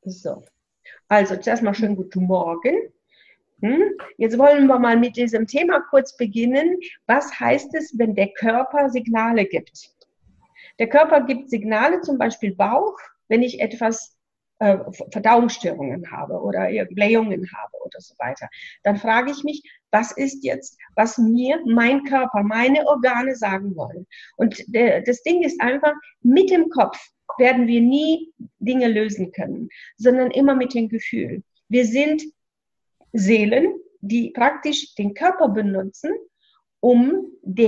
So, also zuerst mal schönen guten Morgen. Jetzt wollen wir mal mit diesem Thema kurz beginnen. Was heißt es, wenn der Körper Signale gibt? Der Körper gibt Signale, zum Beispiel Bauch, wenn ich etwas Verdauungsstörungen habe oder Blähungen habe oder so weiter. Dann frage ich mich, was ist jetzt, was mir mein Körper, meine Organe sagen wollen? Und das Ding ist einfach, mit dem Kopf werden wir nie Dinge lösen können, sondern immer mit dem Gefühl. Wir sind Seelen, die praktisch den Körper benutzen, um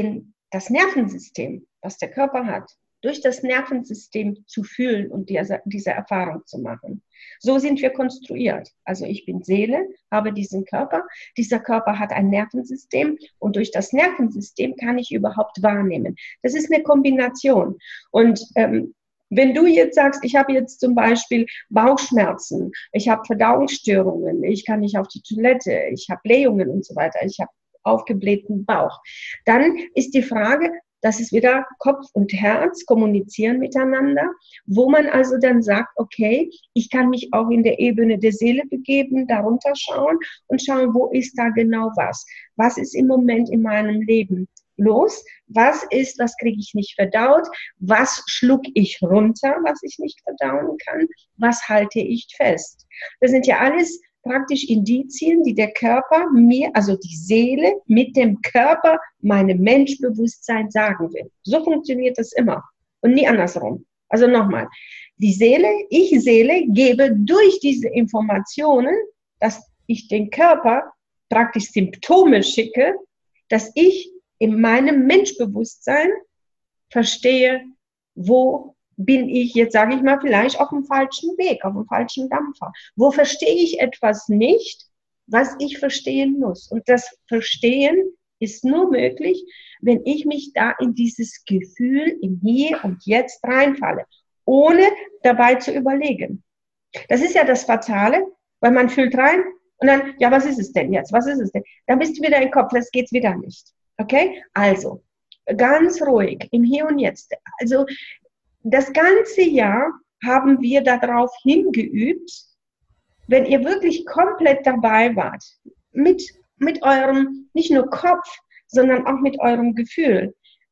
das Nervensystem, was der Körper hat, durch das Nervensystem zu fühlen und diese Erfahrung zu machen. So sind wir konstruiert. Also ich bin Seele, habe diesen Körper. Dieser Körper hat ein Nervensystem und durch das Nervensystem kann ich überhaupt wahrnehmen. Das ist eine Kombination. Und wenn du jetzt sagst, ich habe jetzt zum Beispiel Bauchschmerzen, ich habe Verdauungsstörungen, ich kann nicht auf die Toilette, ich habe Blähungen und so weiter, ich habe aufgeblähten Bauch, dann ist die Frage, das ist wieder Kopf und Herz kommunizieren miteinander, wo man also dann sagt, okay, ich kann mich auch in der Ebene der Seele begeben, darunter schauen und schauen, wo ist da genau was? Was ist im Moment in meinem Leben los? Was kriege ich nicht verdaut? Was schluck ich runter, was ich nicht verdauen kann? Was halte ich fest? Das sind ja alles praktisch Indizien, die der Körper mir, also die Seele mit dem Körper, meinem Menschbewusstsein sagen will. So funktioniert das immer und nie andersrum. Also nochmal, die Seele, ich Seele, gebe durch diese Informationen, dass ich den Körper praktisch Symptome schicke, dass ich in meinem Menschbewusstsein verstehe, wo bin ich, jetzt sage ich mal, vielleicht auf dem falschen Weg, auf dem falschen Dampfer. Wo verstehe ich etwas nicht, was ich verstehen muss? Und das Verstehen ist nur möglich, wenn ich mich da in dieses Gefühl im Hier und Jetzt reinfalle, ohne dabei zu überlegen. Das ist ja das Fatale, weil man fühlt rein und dann, ja, was ist es denn jetzt? Was ist es denn? Dann bist du wieder im Kopf, das geht's wieder nicht. Okay? Also, ganz ruhig, im Hier und Jetzt. Also, das ganze Jahr haben wir darauf hingeübt, wenn ihr wirklich komplett dabei wart, mit eurem, nicht nur Kopf, sondern auch mit eurem Gefühl,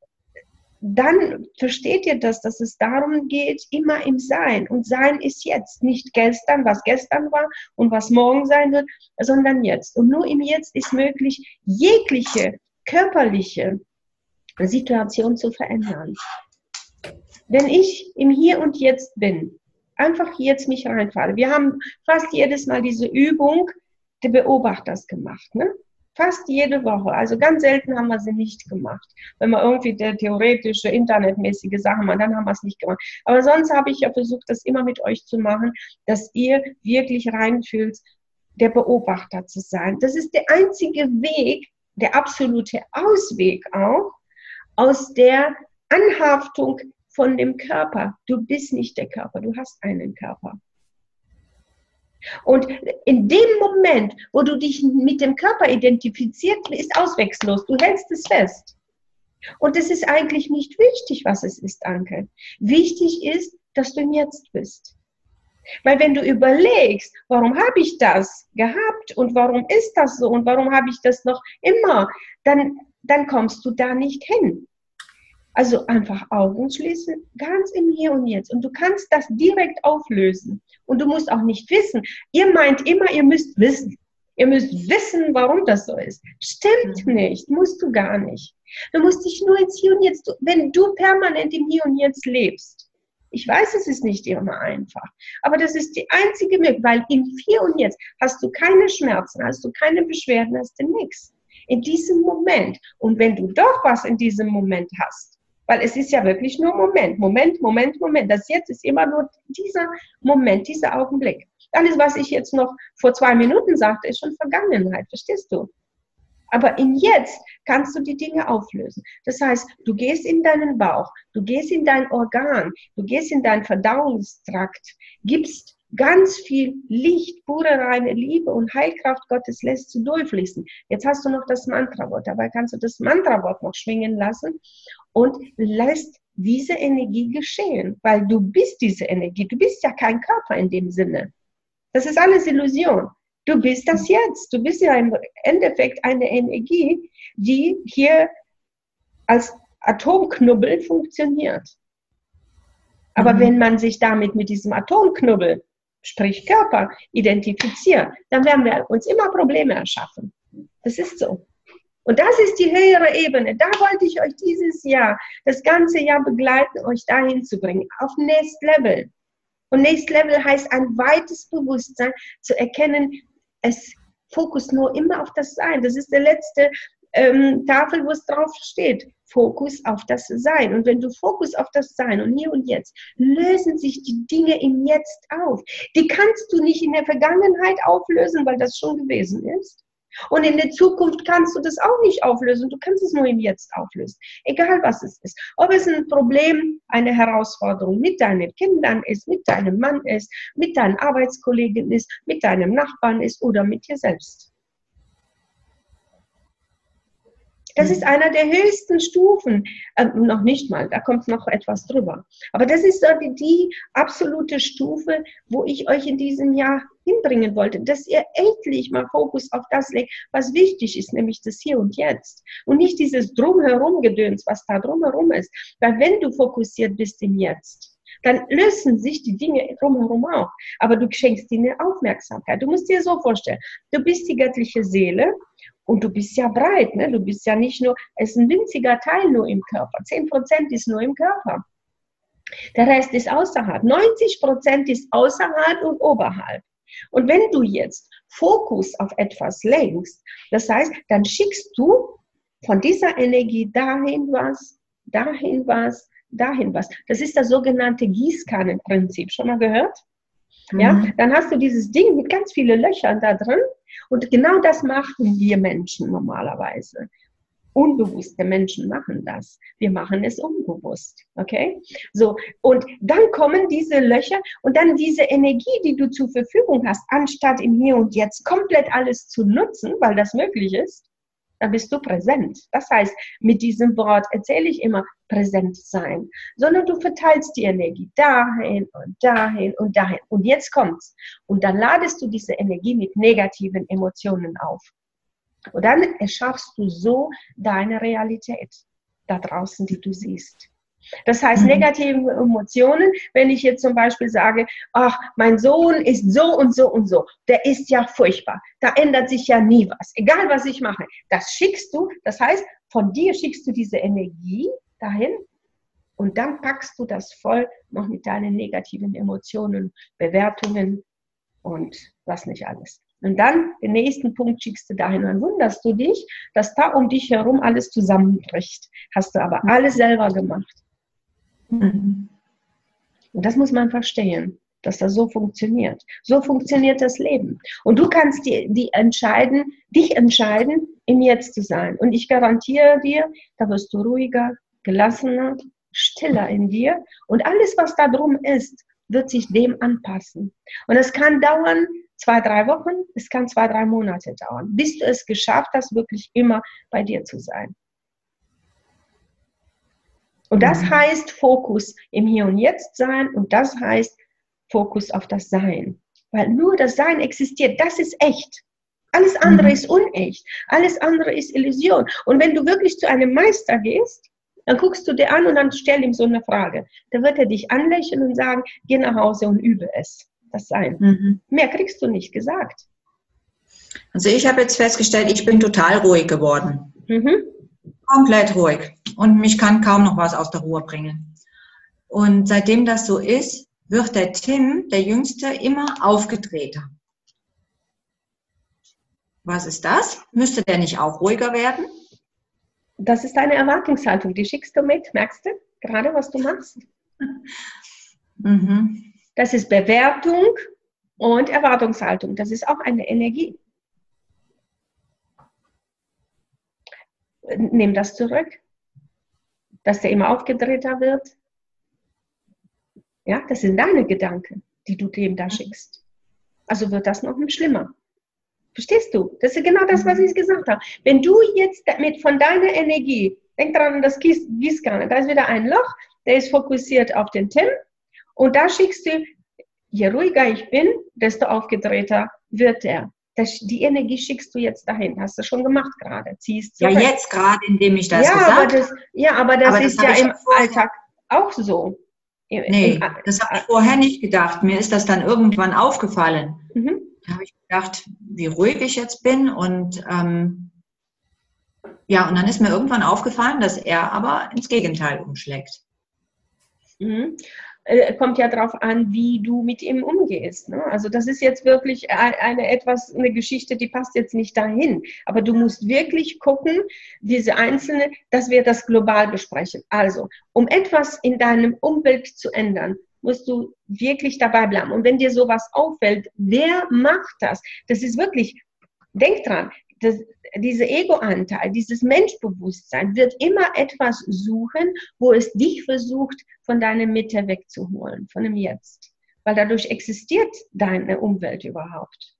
dann versteht ihr das, dass es darum geht, immer im Sein. Und Sein ist jetzt, nicht gestern, was gestern war und was morgen sein wird, sondern jetzt. Und nur im Jetzt ist möglich, jegliche körperliche Situation zu verändern. Wenn ich im Hier und Jetzt bin, einfach jetzt mich reinfalle. Wir haben fast jedes Mal diese Übung des Beobachters gemacht, ne? Fast jede Woche. Also ganz selten haben wir sie nicht gemacht. Wenn wir irgendwie der theoretische, internetmäßige Sachen machen, dann haben wir es nicht gemacht. Aber sonst habe ich ja versucht, das immer mit euch zu machen, dass ihr wirklich reinfühlt, der Beobachter zu sein. Das ist der einzige Weg, der absolute Ausweg auch, aus der Anhaftung von dem Körper. Du bist nicht der Körper, du hast einen Körper. Und in dem Moment, wo du dich mit dem Körper identifizierst, ist ausweglos. Du hältst es fest. Und es ist eigentlich nicht wichtig, was es ist, Anke. Wichtig ist, dass du im Jetzt bist. Weil wenn du überlegst, warum habe ich das gehabt und warum ist das so und warum habe ich das noch immer, dann kommst du da nicht hin. Also einfach Augen schließen, ganz im Hier und Jetzt. Und du kannst das direkt auflösen. Und du musst auch nicht wissen. Ihr meint immer, ihr müsst wissen. Ihr müsst wissen, warum das so ist. Stimmt nicht, musst du gar nicht. Du musst dich nur ins Hier und Jetzt, wenn du permanent im Hier und Jetzt lebst. Ich weiß, es ist nicht immer einfach. Aber das ist die einzige Möglichkeit, weil im Hier und Jetzt hast du keine Schmerzen, hast du keine Beschwerden, hast du nichts. In diesem Moment. Und wenn du doch was in diesem Moment hast, weil es ist ja wirklich nur Moment. Das Jetzt ist immer nur dieser Moment, dieser Augenblick. Alles, was ich jetzt noch vor 2 Minuten sagte, ist schon Vergangenheit, verstehst du? Aber im Jetzt kannst du die Dinge auflösen. Das heißt, du gehst in deinen Bauch, du gehst in dein Organ, du gehst in deinen Verdauungstrakt, gibst ganz viel Licht, pure, reine Liebe und Heilkraft Gottes lässt du durchfließen. Jetzt hast du noch das Mantra-Wort, dabei kannst du das Mantra-Wort noch schwingen lassen und lässt diese Energie geschehen, weil du bist diese Energie, du bist ja kein Körper in dem Sinne. Das ist alles Illusion. Du bist das jetzt. Du bist ja im Endeffekt eine Energie, die hier als Atomknubbel funktioniert. Aber wenn man sich damit mit diesem Atomknubbel, sprich Körper, identifiziert, dann werden wir uns immer Probleme erschaffen. Das ist so. Und das ist die höhere Ebene. Da wollte ich euch dieses Jahr, das ganze Jahr begleiten, euch dahin zu bringen, auf Next Level. Und Next Level heißt ein weites Bewusstsein zu erkennen, es Fokus nur immer auf das Sein. Das ist der letzte Tafel, wo es drauf steht. Fokus auf das Sein. Und wenn du Fokus auf das Sein und hier und jetzt, lösen sich die Dinge im Jetzt auf. Die kannst du nicht in der Vergangenheit auflösen, weil das schon gewesen ist. Und in der Zukunft kannst du das auch nicht auflösen. Du kannst es nur im Jetzt auflösen. Egal was es ist. Ob es ein Problem, eine Herausforderung mit deinen Kindern ist, mit deinem Mann ist, mit deinen Arbeitskollegen ist, mit deinem Nachbarn ist oder mit dir selbst. Das ist einer der höchsten Stufen, noch nicht mal, da kommt noch etwas drüber. Aber das ist so die absolute Stufe, wo ich euch in diesem Jahr hinbringen wollte, dass ihr endlich mal Fokus auf das legt, was wichtig ist, nämlich das Hier und Jetzt. Und nicht dieses Drumherum-Gedöns, was da drumherum ist. Weil wenn du fokussiert bist im Jetzt, dann lösen sich die Dinge drumherum auch. Aber du schenkst ihnen Aufmerksamkeit. Du musst dir so vorstellen, du bist die göttliche Seele, und du bist ja breit, ne? Du bist ja nicht nur, es ist ein winziger Teil nur im Körper. 10% ist nur im Körper. Der Rest ist außerhalb. 90% ist außerhalb und oberhalb. Und wenn du jetzt Fokus auf etwas lenkst, das heißt, dann schickst du von dieser Energie dahin was, dahin was, dahin was. Das ist das sogenannte Gießkannenprinzip. Schon mal gehört? Ja, dann hast du dieses Ding mit ganz vielen Löchern da drin und genau das machen wir Menschen normalerweise. Unbewusste Menschen machen das. Wir machen es unbewusst, okay? So, und dann kommen diese Löcher und dann diese Energie, die du zur Verfügung hast, anstatt im Hier und Jetzt komplett alles zu nutzen, weil das möglich ist, dann bist du präsent. Das heißt, mit diesem Wort erzähle ich immer präsent sein, sondern du verteilst die Energie dahin und dahin und dahin. Und jetzt kommt's. Und dann ladest du diese Energie mit negativen Emotionen auf. Und dann erschaffst du so deine Realität da draußen, die du siehst. Das heißt, negative Emotionen, wenn ich jetzt zum Beispiel sage, ach, mein Sohn ist so und so und so, der ist ja furchtbar, da ändert sich ja nie was, egal was ich mache. Das schickst du, das heißt, von dir schickst du diese Energie dahin und dann packst du das voll noch mit deinen negativen Emotionen, Bewertungen und was nicht alles. Und dann den nächsten Punkt schickst du dahin. Dann wunderst du dich, dass da um dich herum alles zusammenbricht. Hast du aber alles selber gemacht. Und das muss man verstehen, dass das so funktioniert. So funktioniert das Leben. Und du kannst dich entscheiden, im Jetzt zu sein. Und ich garantiere dir, da wirst du ruhiger, gelassener, stiller in dir. Und alles, was da drum ist, wird sich dem anpassen. Und es kann dauern 2-3 Wochen, es kann 2-3 Monate dauern, bis du es geschafft hast, wirklich immer bei dir zu sein. Und das heißt Fokus im Hier und Jetzt sein und das heißt Fokus auf das Sein. Weil nur das Sein existiert, das ist echt. Alles andere ist unecht, alles andere ist Illusion. Und wenn du wirklich zu einem Meister gehst, dann guckst du dir an und dann stell ihm so eine Frage. Da wird er dich anlächeln und sagen, geh nach Hause und übe es, das Sein. Mehr kriegst du nicht gesagt. Also ich habe jetzt festgestellt, ich bin total ruhig geworden. Komplett ruhig. Und mich kann kaum noch was aus der Ruhe bringen. Und seitdem das so ist, wird der Tim, der Jüngste, immer aufgedrehter. Was ist das? Müsste der nicht auch ruhiger werden? Das ist deine Erwartungshaltung, die schickst du mit, merkst du gerade, was du machst? Das ist Bewertung und Erwartungshaltung. Das ist auch eine Energie. Nimm das zurück, dass der immer aufgedrehter wird. Ja, das sind deine Gedanken, die du dem da schickst. Also wird das noch schlimmer. Verstehst du? Das ist genau das, was ich gesagt habe. Wenn du jetzt von deiner Energie, denk dran an das Gießkanne, da ist wieder ein Loch, der ist fokussiert auf den Tim und da schickst du je ruhiger ich bin, desto aufgedrehter wird er. Die Energie schickst du jetzt dahin. Hast du schon gemacht gerade. Ziehst ja, jetzt gerade, indem ich das gesagt habe. Aber das ist ja im Alltag auch so. Nee, das habe ich vorher nicht gedacht. Mir ist das dann irgendwann aufgefallen. Da habe ich gedacht, wie ruhig ich jetzt bin. Und ja, und dann ist mir irgendwann aufgefallen, dass er aber ins Gegenteil umschlägt. Kommt ja darauf an, wie du mit ihm umgehst. Ne? Also das ist jetzt wirklich eine Geschichte, die passt jetzt nicht dahin. Aber du musst wirklich gucken, diese einzelne, dass wir das global besprechen. Also, um etwas in deinem Umfeld zu ändern, musst du wirklich dabei bleiben. Und wenn dir sowas auffällt, wer macht das? Das ist wirklich, denk dran, dieser Ego-Anteil, dieses Menschbewusstsein wird immer etwas suchen, wo es dich versucht, von deiner Mitte wegzuholen, von dem Jetzt. Weil dadurch existiert deine Umwelt überhaupt.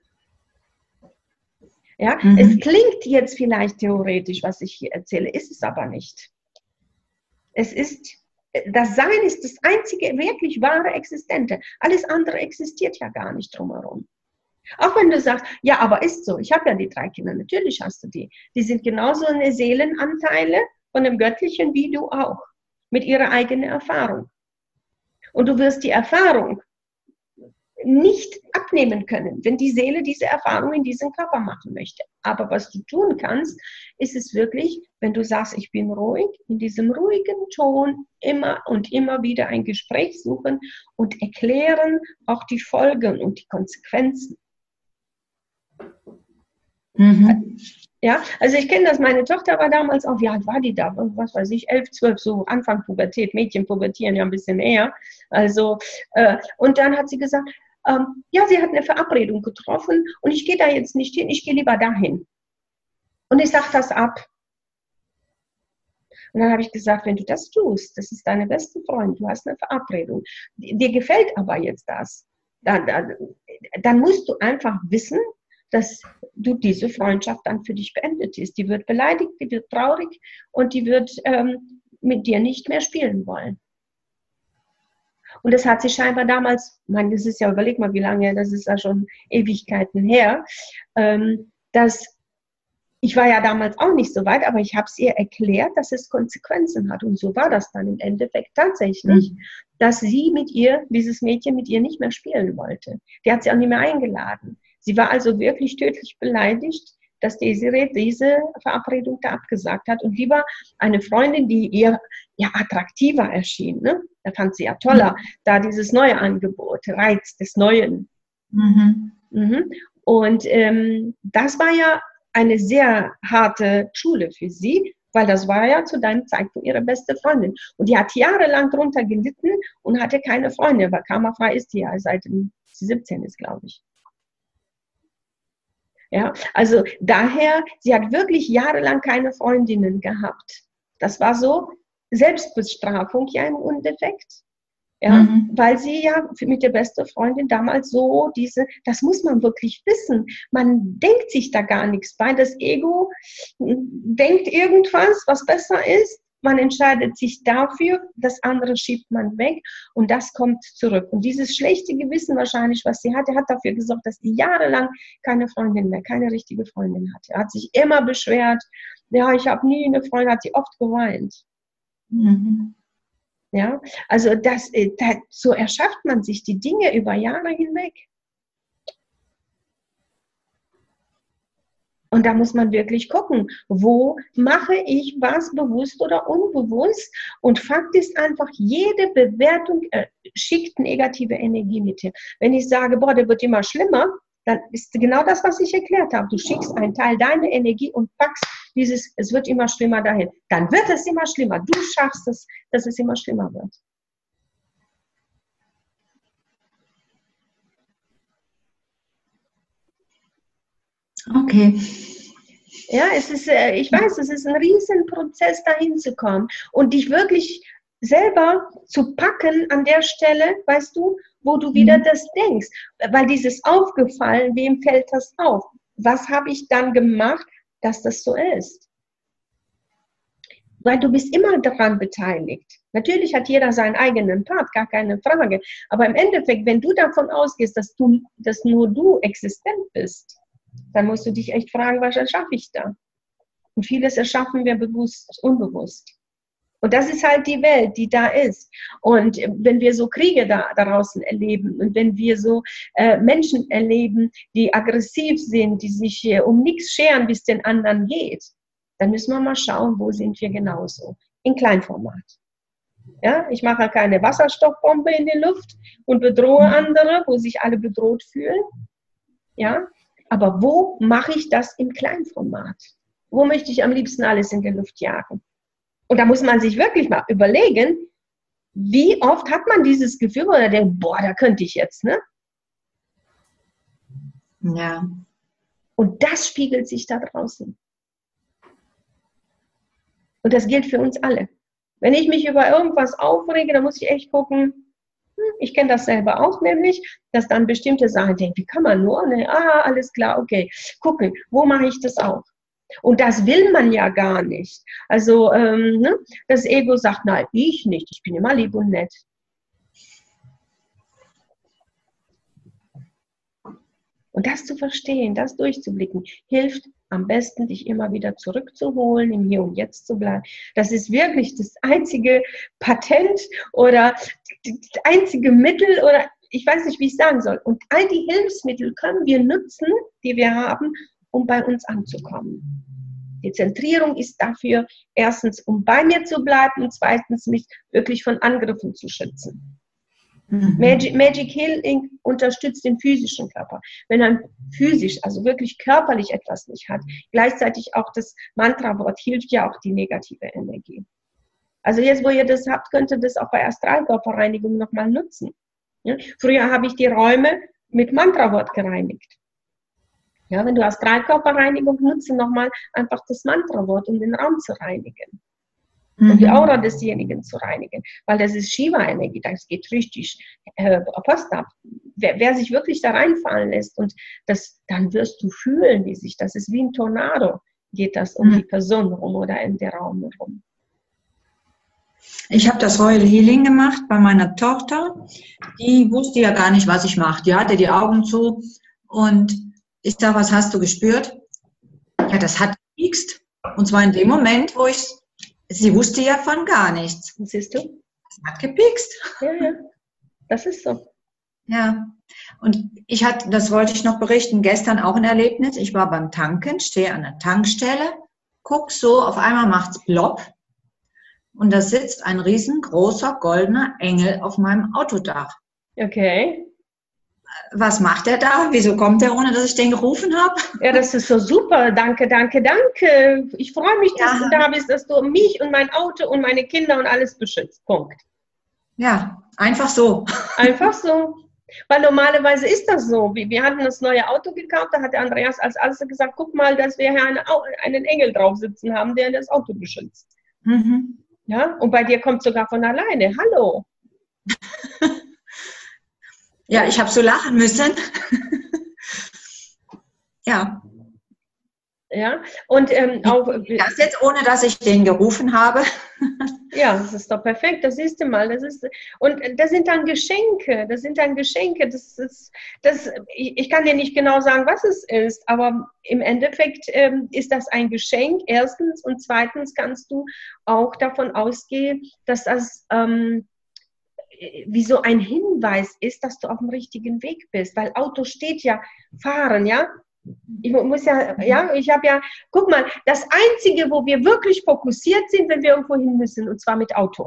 Ja, es klingt jetzt vielleicht theoretisch, was ich hier erzähle, ist es aber nicht. Das Sein ist das einzige wirklich wahre Existente. Alles andere existiert ja gar nicht drumherum. Auch wenn du sagst, ja, aber ist so, ich habe ja die 3 Kinder, natürlich hast du die. Die sind genauso eine Seelenanteile von dem Göttlichen wie du auch, mit ihrer eigenen Erfahrung. Und du wirst die Erfahrung nicht abnehmen können, wenn die Seele diese Erfahrung in diesem Körper machen möchte. Aber was du tun kannst, ist es wirklich, wenn du sagst, ich bin ruhig, in diesem ruhigen Ton immer und immer wieder ein Gespräch suchen und erklären auch die Folgen und die Konsequenzen. Ja, also ich kenne das, meine Tochter war damals auch, wie alt war die da? Was weiß ich, 11, 12, so Anfang Pubertät, Mädchen pubertieren ja ein bisschen eher. Also, und dann hat sie gesagt, ja, sie hat eine Verabredung getroffen und ich gehe da jetzt nicht hin, ich gehe lieber dahin. Und ich sage das ab. Und dann habe ich gesagt, wenn du das tust, das ist deine beste Freundin, du hast eine Verabredung, dir gefällt aber jetzt das, dann musst du einfach wissen, dass du diese Freundschaft dann für dich beendet ist. Die wird beleidigt, die wird traurig und die wird mit dir nicht mehr spielen wollen. Und das hat sie scheinbar damals, ich meine, das ist ja, überleg mal, wie lange, das ist ja schon Ewigkeiten her, dass ich war ja damals auch nicht so weit, aber ich habe es ihr erklärt, dass es Konsequenzen hat. Und so war das dann im Endeffekt tatsächlich, dass sie dieses Mädchen mit ihr nicht mehr spielen wollte. Die hat sie auch nicht mehr eingeladen. Sie war also wirklich tödlich beleidigt, dass Desiree diese Verabredung da abgesagt hat und lieber eine Freundin, die ihr ja attraktiver erschien, ne? Da fand sie ja toller, da dieses neue Angebot, Reiz des Neuen. Und das war ja eine sehr harte Schule für sie, weil das war ja zu deinem Zeitpunkt ihre beste Freundin. Und die hat jahrelang darunter gelitten und hatte keine Freunde, weil karmafrei ist die ja, seitdem sie 17 ist, glaube ich. Ja, also daher, sie hat wirklich jahrelang keine Freundinnen gehabt. Das war so Selbstbestrafung ja im Endeffekt. Ja, weil sie ja mit der besten Freundin damals so das muss man wirklich wissen. Man denkt sich da gar nichts bei. Das Ego denkt irgendwas, was besser ist. Man entscheidet sich dafür, das andere schiebt man weg und das kommt zurück. Und dieses schlechte Gewissen wahrscheinlich, was sie hatte, hat dafür gesorgt, dass sie jahrelang keine Freundin mehr, keine richtige Freundin hatte. Hat sich immer beschwert, ja, ich habe nie eine Freundin, hat sie oft geweint. Ja, also so erschafft man sich die Dinge über Jahre hinweg. Und da muss man wirklich gucken, wo mache ich was bewusst oder unbewusst. Und Fakt ist einfach, jede Bewertung schickt negative Energie mit dir. Wenn ich sage, boah, der wird immer schlimmer, dann ist genau das, was ich erklärt habe. Du schickst einen Teil deiner Energie und packst es wird immer schlimmer dahin. Dann wird es immer schlimmer. Du schaffst es, dass es immer schlimmer wird. Okay. Ja, ich weiß, es ist ein Riesenprozess, dahin zu kommen und dich wirklich selber zu packen an der Stelle, weißt du, wo du wieder das denkst. Weil dieses Aufgefallen, wem fällt das auf? Was habe ich dann gemacht, dass das so ist? Weil du bist immer daran beteiligt. Natürlich hat jeder seinen eigenen Part, gar keine Frage. Aber im Endeffekt, wenn du davon ausgehst, dass nur du existent bist, dann musst du dich echt fragen, was erschaffe ich da? Und vieles erschaffen wir bewusst, unbewusst. Und das ist halt die Welt, die da ist. Und wenn wir so Kriege da draußen erleben und wenn wir so Menschen erleben, die aggressiv sind, die sich um nichts scheren, wie es den anderen geht, dann müssen wir mal schauen, wo sind wir genauso. In Kleinformat. Ja, ich mache keine Wasserstoffbombe in die Luft und bedrohe andere, wo sich alle bedroht fühlen. Ja, aber wo mache ich das im Kleinformat? Wo möchte ich am liebsten alles in die Luft jagen? Und da muss man sich wirklich mal überlegen, wie oft hat man dieses Gefühl, oder denkt, boah, da könnte ich jetzt, ne? Ja. Und das spiegelt sich da draußen. Und das gilt für uns alle. Wenn ich mich über irgendwas aufrege, dann muss ich echt gucken, ich kenne das selber auch nämlich, dass dann bestimmte Sachen denken, wie kann man nur, ne? Alles klar, okay, gucken, wo mache ich das auch? Und das will man ja gar nicht. Also ne? Das Ego sagt, nein, ich nicht, ich bin immer lieb und nett. Und das zu verstehen, das durchzublicken, hilft am besten, dich immer wieder zurückzuholen, im Hier und Jetzt zu bleiben. Das ist wirklich das einzige Patent oder das einzige Mittel oder ich weiß nicht, wie ich sagen soll. Und all die Hilfsmittel können wir nutzen, die wir haben, um bei uns anzukommen. Die Zentrierung ist dafür, erstens, um bei mir zu bleiben und zweitens, mich wirklich von Angriffen zu schützen. Magic Healing unterstützt den physischen Körper. Wenn man physisch, also wirklich körperlich etwas nicht hat, gleichzeitig auch das Mantra-Wort hilft ja auch die negative Energie. Also jetzt, wo ihr das habt, könnt ihr das auch bei Astralkörperreinigung nochmal nutzen. Ja? Früher habe ich die Räume mit Mantra-Wort gereinigt. Ja, wenn du Astralkörperreinigung nutzt, nochmal einfach das Mantra-Wort, um den Raum zu reinigen. Um die Aura desjenigen zu reinigen. Weil das ist Shiva-Energie, das geht richtig Post ab. Wer sich wirklich da reinfallen lässt, und das, dann wirst du fühlen, wie sich, das ist wie ein Tornado, geht das um die Person rum oder in den Raum rum. Ich habe das Royal Healing gemacht bei meiner Tochter. Die wusste ja gar nicht, was ich mache. Die hatte die Augen zu und ich sage, was hast du gespürt? Ja, das hat gepiekst. Und zwar in dem Moment, wo sie wusste ja von gar nichts. Siehst du? Das hat gepiekst. Ja, das ist so. Ja, und das wollte ich noch berichten, gestern auch ein Erlebnis. Ich war beim Tanken, stehe an der Tankstelle, guck so, auf einmal macht's plopp. Und da sitzt ein riesengroßer goldener Engel auf meinem Autodach. Okay. Was macht er da? Wieso kommt er, ohne dass ich den gerufen habe? Ja, das ist so super. Danke, danke, danke. Ich freue mich, dass du da bist, dass du mich und mein Auto und meine Kinder und alles beschützt. Punkt. Ja, einfach so. Einfach so. Weil normalerweise ist das so. Wir hatten das neue Auto gekauft, da hat der Andreas als alles gesagt, guck mal, dass wir hier einen Engel drauf sitzen haben, der das Auto beschützt. Ja, und bei dir kommt es sogar von alleine. Hallo. Ja, ich habe so lachen müssen. Ja. Ja, und auch. Das jetzt ohne, dass ich den gerufen habe. Ja, das ist doch perfekt, das siehst du mal. Und das sind dann Geschenke, ich kann dir nicht genau sagen, was es ist, aber im Endeffekt ist das ein Geschenk, erstens, und zweitens kannst du auch davon ausgehen, dass das wie so ein Hinweis ist, dass du auf dem richtigen Weg bist, weil Auto steht ja, fahren, ja. Ich habe ja, guck mal, das Einzige, wo wir wirklich fokussiert sind, wenn wir irgendwo hin müssen, und zwar mit Auto.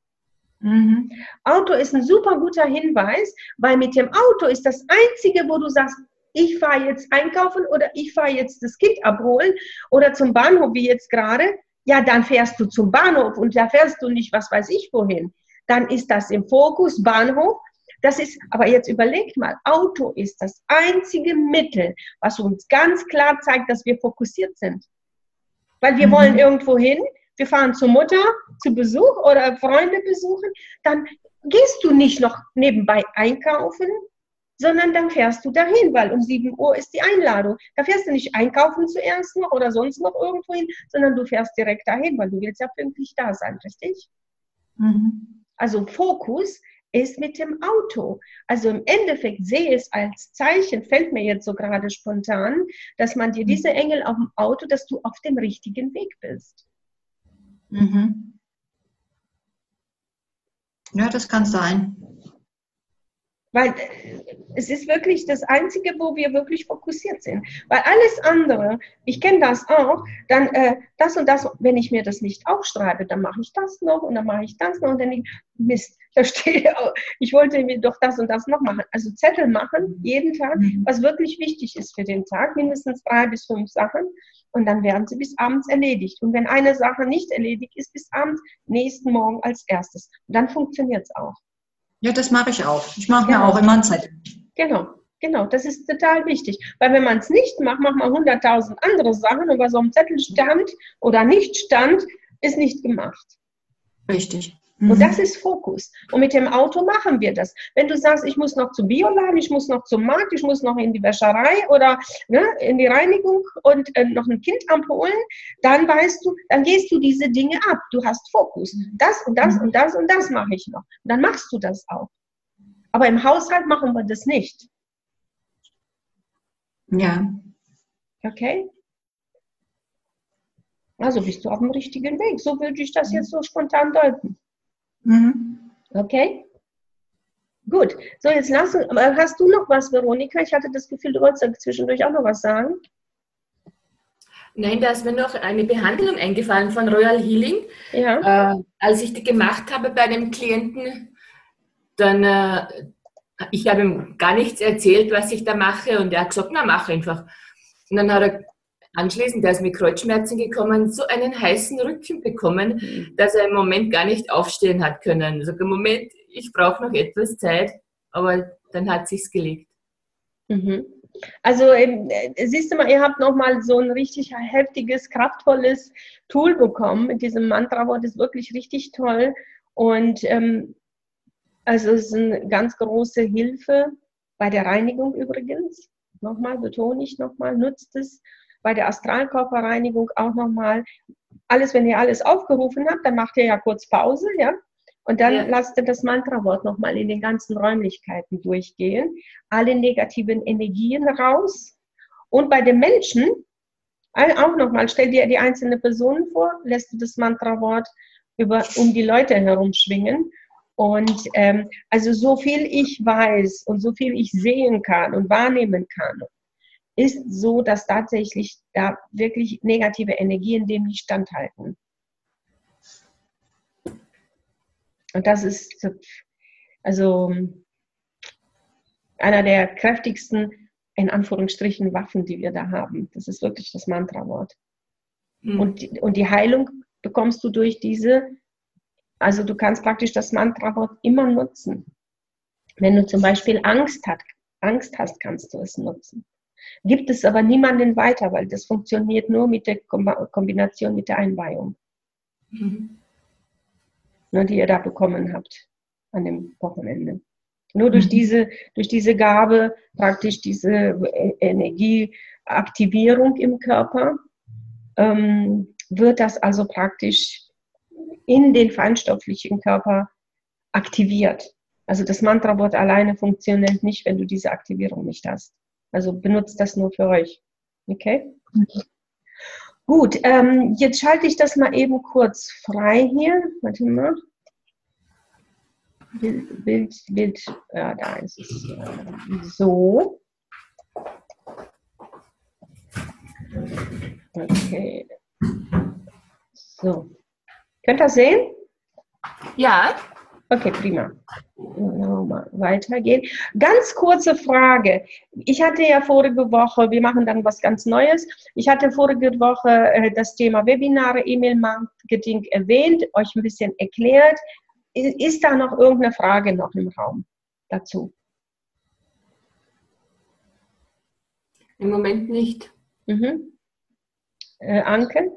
Auto ist ein super guter Hinweis, weil mit dem Auto ist das Einzige, wo du sagst, ich fahre jetzt einkaufen oder ich fahre jetzt das Kind abholen oder zum Bahnhof, wie jetzt gerade, ja, dann fährst du zum Bahnhof und da fährst du nicht, was weiß ich wohin. Dann ist das im Fokus, Bahnhof. Das ist, aber jetzt überlegt mal, Auto ist das einzige Mittel, was uns ganz klar zeigt, dass wir fokussiert sind. Weil wir wollen irgendwo hin, wir fahren zur Mutter zu Besuch oder Freunde besuchen, dann gehst du nicht noch nebenbei einkaufen, sondern dann fährst du dahin, weil um 7 Uhr ist die Einladung. Da fährst du nicht einkaufen zuerst noch oder sonst noch irgendwo hin, sondern du fährst direkt dahin, weil du willst ja pünktlich da sein, richtig? Also Fokus ist mit dem Auto. Also im Endeffekt sehe es als Zeichen, fällt mir jetzt so gerade spontan, dass man dir diese Engel auf dem Auto, dass du auf dem richtigen Weg bist. Ja, das kann sein. Weil es ist wirklich das Einzige, wo wir wirklich fokussiert sind. Weil alles andere, ich kenne das auch, dann das und das, wenn ich mir das nicht aufschreibe, dann mache ich das noch und dann mache ich das noch und dann Mist, da stehe ich wollte mir doch das und das noch machen. Also Zettel machen, jeden Tag, was wirklich wichtig ist für den Tag, mindestens 3 bis 5 Sachen und dann werden sie bis abends erledigt. Und wenn eine Sache nicht erledigt ist, bis abends, nächsten Morgen als erstes. Und dann funktioniert es auch. Ja, das mache ich auch. Ich mache mir auch immer einen Zettel. Genau, das ist total wichtig. Weil wenn man es nicht macht, macht man 100.000 andere Sachen und was auf dem Zettel stand oder nicht stand, ist nicht gemacht. Richtig. Und das ist Fokus. Und mit dem Auto machen wir das. Wenn du sagst, ich muss noch zum Bioladen, ich muss noch zum Markt, ich muss noch in die Wäscherei oder in die Reinigung und noch ein Kind abholen, dann weißt du, dann gehst du diese Dinge ab. Du hast Fokus. Das und das und das und das mache ich noch. Und dann machst du das auch. Aber im Haushalt machen wir das nicht. Ja. Okay? Also bist du auf dem richtigen Weg. So würde ich das jetzt so spontan deuten. Okay? Gut. So, jetzt hast du noch was, Veronika? Ich hatte das Gefühl, du wolltest zwischendurch auch noch was sagen. Nein, da ist mir noch eine Behandlung eingefallen von Royal Healing. Ja. Als ich die gemacht habe bei einem Klienten, dann, ich habe ihm gar nichts erzählt, was ich da mache und er hat gesagt, na, mach einfach. Und dann hat er anschließend, der ist mit Kreuzschmerzen gekommen, so einen heißen Rücken bekommen, dass er im Moment gar nicht aufstehen hat können. Also im Moment, ich brauche noch etwas Zeit, aber dann hat es sich gelegt. Also siehst du mal, ihr habt nochmal so ein richtig heftiges, kraftvolles Tool bekommen mit diesem Mantra-Wort, ist wirklich richtig toll und also es ist eine ganz große Hilfe bei der Reinigung übrigens. Nochmal, betone ich nochmal, nutzt es. Bei der Astralkörperreinigung auch nochmal. Alles, wenn ihr alles aufgerufen habt, dann macht ihr ja kurz Pause, ja? Und dann lasst ihr das Mantra-Wort nochmal in den ganzen Räumlichkeiten durchgehen. Alle negativen Energien raus. Und bei den Menschen auch nochmal, stell dir die einzelnen Personen vor, lässt du das Mantra-Wort um die Leute herum schwingen. Und also so viel ich weiß und so viel ich sehen kann und wahrnehmen kann, ist so, dass tatsächlich da wirklich negative Energien dem nicht standhalten. Und das ist also einer der kräftigsten, in Anführungsstrichen, Waffen, die wir da haben. Das ist wirklich das Mantra-Wort. Und die Heilung bekommst du durch also du kannst praktisch das Mantra-Wort immer nutzen. Wenn du zum Beispiel Angst hast, kannst du es nutzen. Gibt es aber niemanden weiter, weil das funktioniert nur mit der Kombination mit der Einweihung. Nur die ihr da bekommen habt an dem Wochenende. Nur durch diese Gabe, praktisch diese Energieaktivierung im Körper, wird das also praktisch in den feinstofflichen Körper aktiviert. Also das Mantra-Wort alleine funktioniert nicht, wenn du diese Aktivierung nicht hast. Also benutzt das nur für euch. Okay? Gut, jetzt schalte ich das mal eben kurz frei hier. Warte mal. Bild, ja, da ist es. So. Okay. So. Könnt ihr das sehen? Ja. Okay, prima. Mal weitergehen. Ganz kurze Frage. Ich hatte ja vorige Woche, wir machen dann was ganz Neues. Ich hatte vorige Woche das Thema Webinare, E-Mail-Marketing erwähnt, euch ein bisschen erklärt. Ist da noch irgendeine Frage noch im Raum dazu? Im Moment nicht. Anke?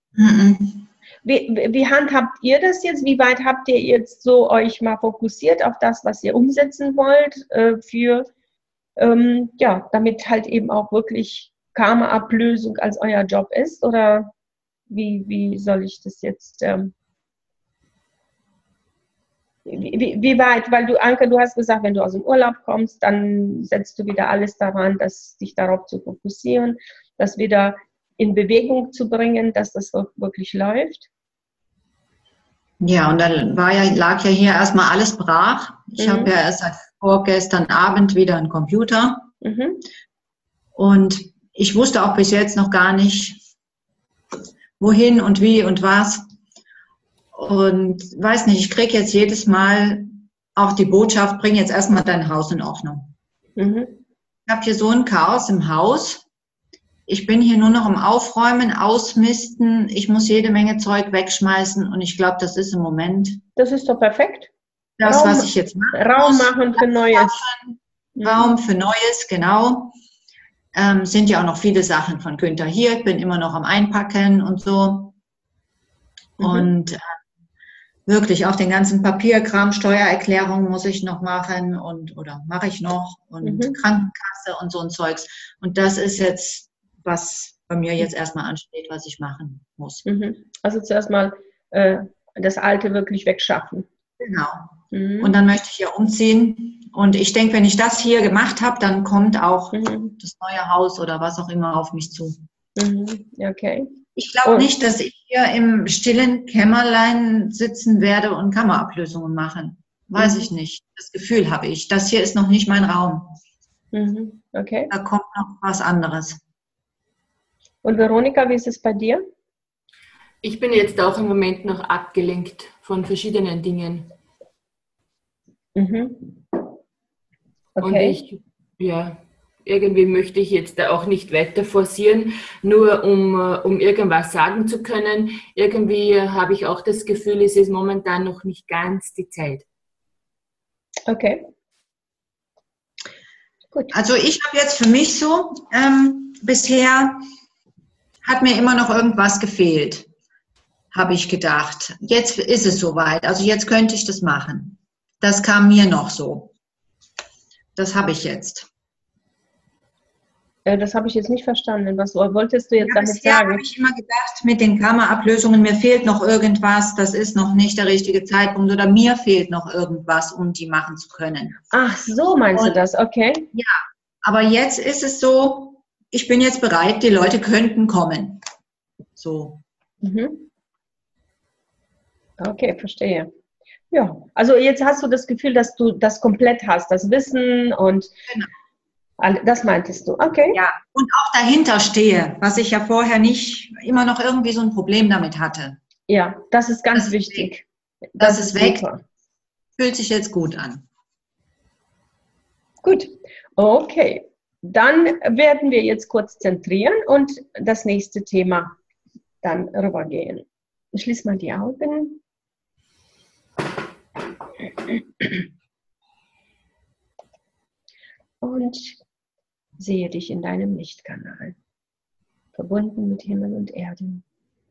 Wie handhabt ihr das jetzt? Wie weit habt ihr jetzt so euch mal fokussiert auf das, was ihr umsetzen wollt, damit halt eben auch wirklich Karma-Ablösung als euer Job ist? Oder wie soll ich das jetzt? Wie weit? Weil du, Anke, du hast gesagt, wenn du aus dem Urlaub kommst, dann setzt du wieder alles daran, dich darauf zu fokussieren, das wieder in Bewegung zu bringen, dass das wirklich läuft. Ja, und dann lag ja hier erstmal alles brach. Ich habe ja erst seit vorgestern Abend wieder einen Computer. Und ich wusste auch bis jetzt noch gar nicht, wohin und wie und was. Und weiß nicht, ich kriege jetzt jedes Mal auch die Botschaft, bring jetzt erstmal dein Haus in Ordnung. Ich habe hier so ein Chaos im Haus. Ich bin hier nur noch am Aufräumen, Ausmisten. Ich muss jede Menge Zeug wegschmeißen. Und ich glaube, das ist im Moment. Das ist doch perfekt. Das, was ich jetzt mache. Raum machen für Neues. Raum für Neues, genau. Sind ja auch noch viele Sachen von Günther hier. Ich bin immer noch am Einpacken und so. Und wirklich auch den ganzen Papierkram, Steuererklärung muss ich noch machen oder mache ich noch und Krankenkasse und so ein Zeugs. Und das ist jetzt, was bei mir jetzt erstmal ansteht, was ich machen muss. Also zuerst mal das Alte wirklich wegschaffen. Genau. Und dann möchte ich ja umziehen. Und ich denke, wenn ich das hier gemacht habe, dann kommt auch das neue Haus oder was auch immer auf mich zu. Okay. Ich glaube nicht, dass ich hier im stillen Kämmerlein sitzen werde und Kammerablösungen machen. Weiß ich nicht. Das Gefühl habe ich. Das hier ist noch nicht mein Raum. Okay. Da kommt noch was anderes. Und Veronika, wie ist es bei dir? Ich bin jetzt auch im Moment noch abgelenkt von verschiedenen Dingen. Okay. Und irgendwie möchte ich jetzt da auch nicht weiter forcieren, nur um irgendwas sagen zu können. Irgendwie habe ich auch das Gefühl, es ist momentan noch nicht ganz die Zeit. Okay. Gut. Also ich habe jetzt für mich so, bisher hat mir immer noch irgendwas gefehlt, habe ich gedacht. Jetzt ist es soweit, also jetzt könnte ich das machen. Das kam mir noch so. Das habe ich jetzt. Das habe ich jetzt nicht verstanden. Was wolltest du jetzt damit bisher sagen? Habe ich immer gedacht, mit den Kammerablösungen, mir fehlt noch irgendwas, das ist noch nicht der richtige Zeitpunkt oder mir fehlt noch irgendwas, um die machen zu können. Ach, so meinst du das, okay. Ja, aber jetzt ist es so, ich bin jetzt bereit, die Leute könnten kommen. So. Okay, verstehe. Ja, also jetzt hast du das Gefühl, dass du das komplett hast, das Wissen und das meintest du, okay. Ja, und auch dahinter stehe, was ich ja vorher nicht immer noch irgendwie so ein Problem damit hatte. Ja, das ist ganz wichtig. Das ist weg. Super. Fühlt sich jetzt gut an. Gut, okay. Dann werden wir jetzt kurz zentrieren und das nächste Thema dann rübergehen. Ich schließe mal die Augen. Und sehe dich in deinem Lichtkanal, verbunden mit Himmel und Erde.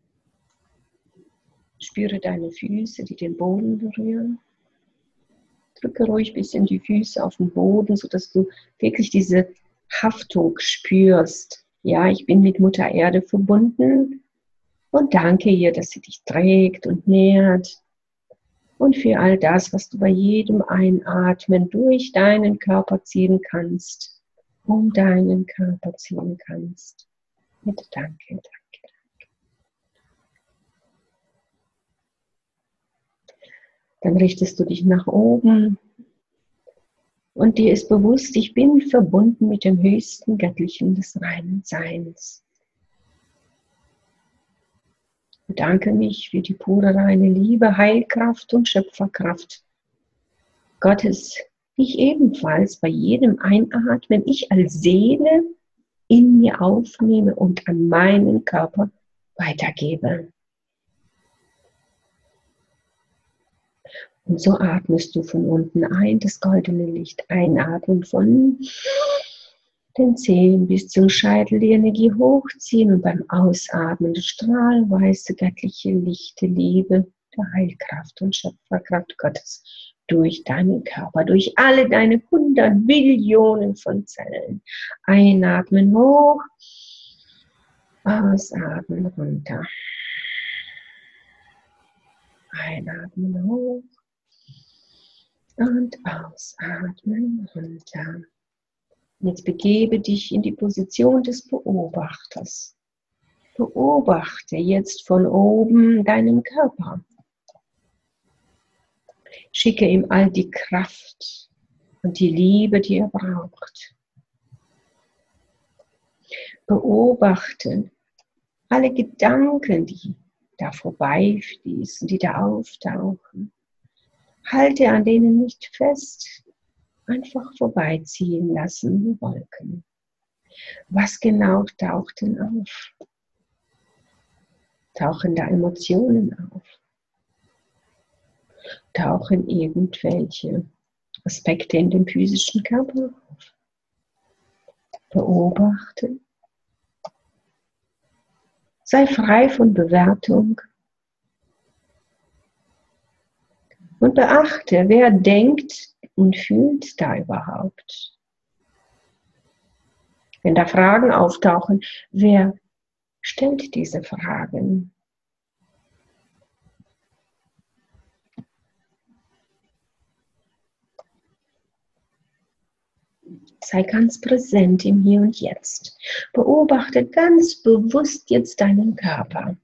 Spüre deine Füße, die den Boden berühren. Drücke ruhig ein bisschen die Füße auf den Boden, sodass du wirklich diese Haftung spürst. Ja, ich bin mit Mutter Erde verbunden und danke ihr, dass sie dich trägt und nährt. Und für all das, was du bei jedem Einatmen durch deinen Körper ziehen kannst, um deinen Körper ziehen kannst. Mit Danke, danke, danke. Dann richtest du dich nach oben und dir ist bewusst, ich bin verbunden mit dem höchsten Göttlichen des reinen Seins. Ich bedanke mich für die pure reine Liebe, Heilkraft und Schöpferkraft Gottes, die ich ebenfalls bei jedem Einatmen, ich als Seele in mir aufnehme und an meinen Körper weitergebe. Und so atmest du von unten ein, das goldene Licht einatmen von den Zehen bis zum Scheitel, die Energie hochziehen und beim Ausatmen das strahlweiße, göttliche Licht, die Liebe, der Heilkraft und Schöpferkraft Gottes durch deinen Körper, durch alle deine 100 Billionen von Zellen. Einatmen hoch, ausatmen runter. Einatmen hoch, Und ausatmen, runter. Jetzt begebe dich in die Position des Beobachters. Beobachte jetzt von oben deinen Körper. Schicke ihm all die Kraft und die Liebe, die er braucht. Beobachte alle Gedanken, die da vorbeifließen, die da auftauchen. Halte an denen nicht fest, einfach vorbeiziehen lassen wie Wolken. Was genau taucht denn auf? Tauchen da Emotionen auf? Tauchen irgendwelche Aspekte in dem physischen Körper auf? Beobachte. Sei frei von Bewertung. Und beachte, wer denkt und fühlt da überhaupt. Wenn da Fragen auftauchen, wer stellt diese Fragen? Sei ganz präsent im Hier und Jetzt. Beobachte ganz bewusst jetzt deinen Körper.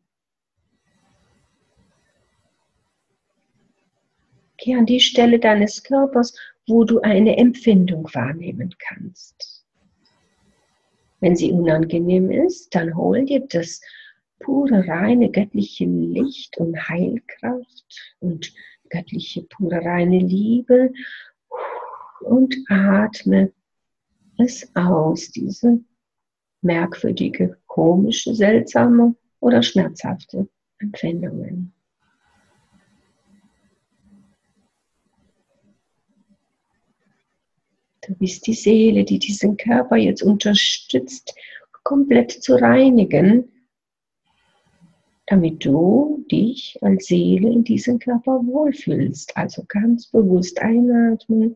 Geh an die Stelle deines Körpers, wo du eine Empfindung wahrnehmen kannst. Wenn sie unangenehm ist, dann hol dir das pure, reine, göttliche Licht und Heilkraft und göttliche, pure, reine Liebe und atme es aus, diese merkwürdige, komische, seltsame oder schmerzhafte Empfindungen. Du bist die Seele, die diesen Körper jetzt unterstützt, komplett zu reinigen, damit du dich als Seele in diesem Körper wohlfühlst. Also ganz bewusst einatmen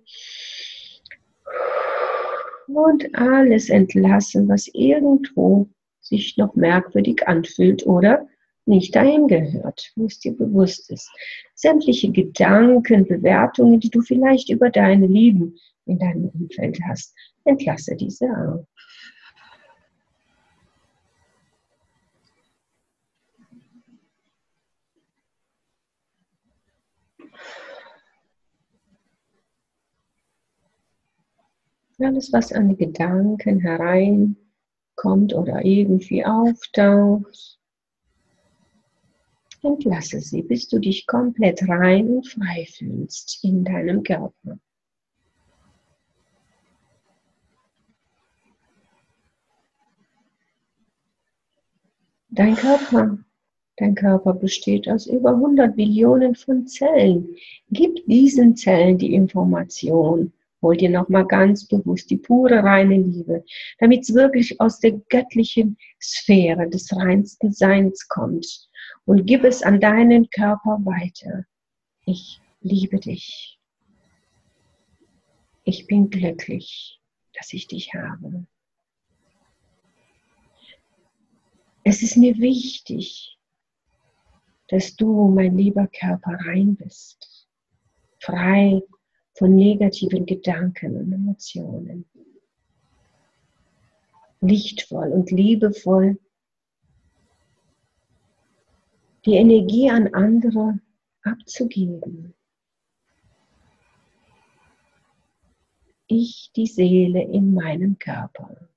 und alles entlassen, was irgendwo sich noch merkwürdig anfühlt oder nicht dahin gehört, wo es dir bewusst ist. Sämtliche Gedanken, Bewertungen, die du vielleicht über deine Lieben in deinem Umfeld hast, entlasse diese auch. Alles, was an Gedanken hereinkommt oder irgendwie auftaucht, entlasse sie, bis du dich komplett rein und frei fühlst in deinem Körper. Dein Körper besteht aus über 100 Billionen von Zellen. Gib diesen Zellen die Information. Hol dir nochmal ganz bewusst die pure, reine Liebe, damit es wirklich aus der göttlichen Sphäre des reinsten Seins kommt. Und gib es an deinen Körper weiter. Ich liebe dich. Ich bin glücklich, dass ich dich habe. Es ist mir wichtig, dass du, mein lieber Körper, rein bist. Frei von negativen Gedanken und Emotionen. Lichtvoll und liebevoll die Energie an andere abzugeben. Ich, die Seele in meinem Körper,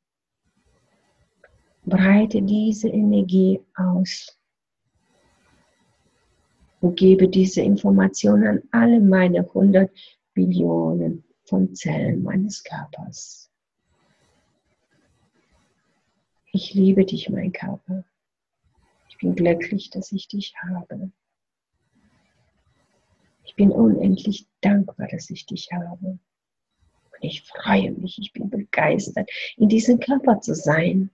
breite diese Energie aus und gebe diese Information an alle meine 100 Billionen von Zellen meines Körpers. Ich liebe dich, mein Körper. Ich bin glücklich, dass ich dich habe. Ich bin unendlich dankbar, dass ich dich habe. Und ich freue mich, ich bin begeistert, in diesem Körper zu sein,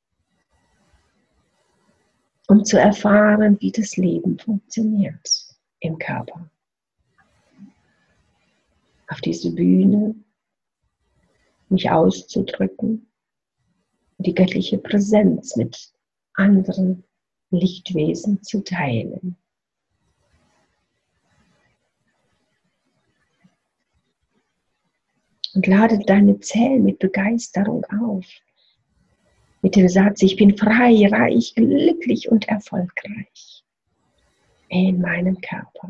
um zu erfahren, wie das Leben funktioniert im Körper. Auf diese Bühne, mich auszudrücken, die göttliche Präsenz mit anderen Lichtwesen zu teilen. Und lade deine Zellen mit Begeisterung auf. Mit dem Satz, ich bin frei, reich, glücklich und erfolgreich in meinem Körper.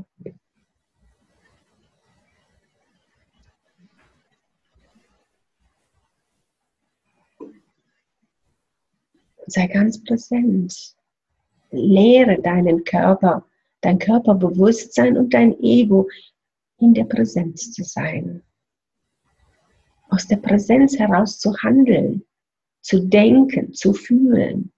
Sei ganz präsent. Lehre deinen Körper, dein Körperbewusstsein und dein Ego in der Präsenz zu sein. Aus der Präsenz heraus zu handeln, zu denken, zu fühlen.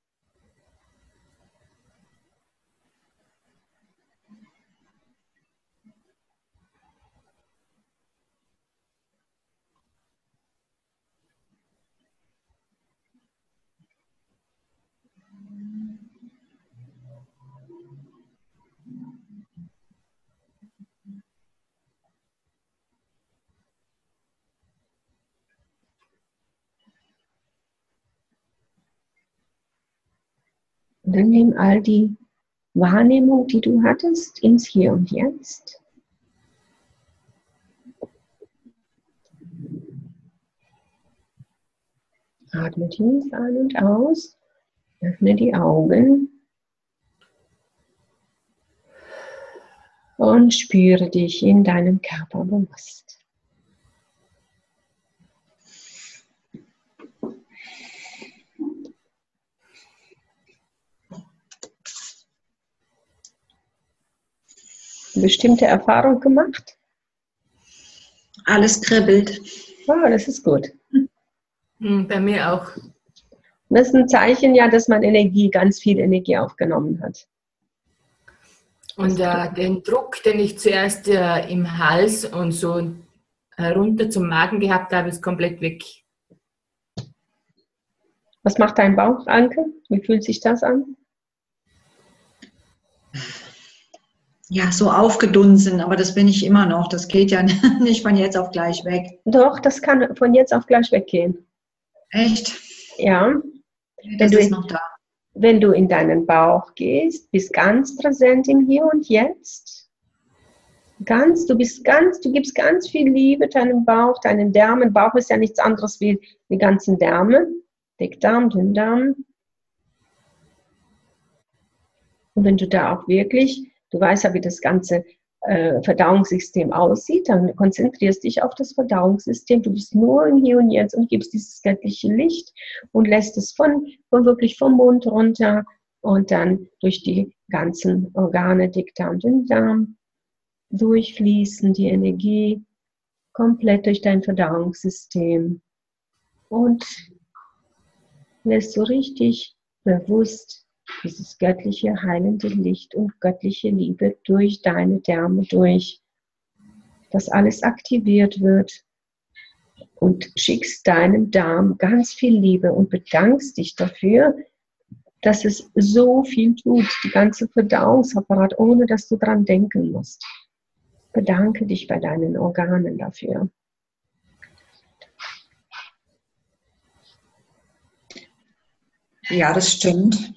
Und dann nimm all die Wahrnehmung, die du hattest, ins Hier und Jetzt. Atme tief ein und aus. Öffne die Augen. Und spüre dich in deinem Körper bewusst. Bestimmte Erfahrung gemacht? Alles kribbelt. Oh, das ist gut. Bei mir auch. Das ist ein Zeichen, ja, dass man ganz viel Energie aufgenommen hat. Und den Druck, den ich zuerst im Hals und so runter zum Magen gehabt habe, ist komplett weg. Was macht dein Bauch, Anke? Wie fühlt sich das an? Ja, so aufgedunsen, aber das bin ich immer noch. Das geht ja nicht von jetzt auf gleich weg. Doch, das kann von jetzt auf gleich weggehen. Echt? Ja. Das ist noch da. Wenn du in deinen Bauch gehst, bist ganz präsent im Hier und Jetzt. Du gibst ganz viel Liebe deinem Bauch, deinen Därmen. Bauch ist ja nichts anderes wie die ganzen Därme. Dickdarm, Dünndarm. Und wenn du da auch wirklich, du weißt ja, wie das ganze Verdauungssystem aussieht, dann konzentrierst dich auf das Verdauungssystem. Du bist nur im Hier und Jetzt und gibst dieses göttliche Licht und lässt es wirklich vom Mund runter und dann durch die ganzen Organe, Dickdarm, Dünndarm, durchfließen, die Energie komplett durch dein Verdauungssystem und lässt so richtig bewusst dieses göttliche, heilende Licht und göttliche Liebe durch deine Därme durch, dass alles aktiviert wird und schickst deinem Darm ganz viel Liebe und bedankst dich dafür, dass es so viel tut, die ganze Verdauungsapparat, ohne dass du dran denken musst. Bedanke dich bei deinen Organen dafür. Ja, das stimmt.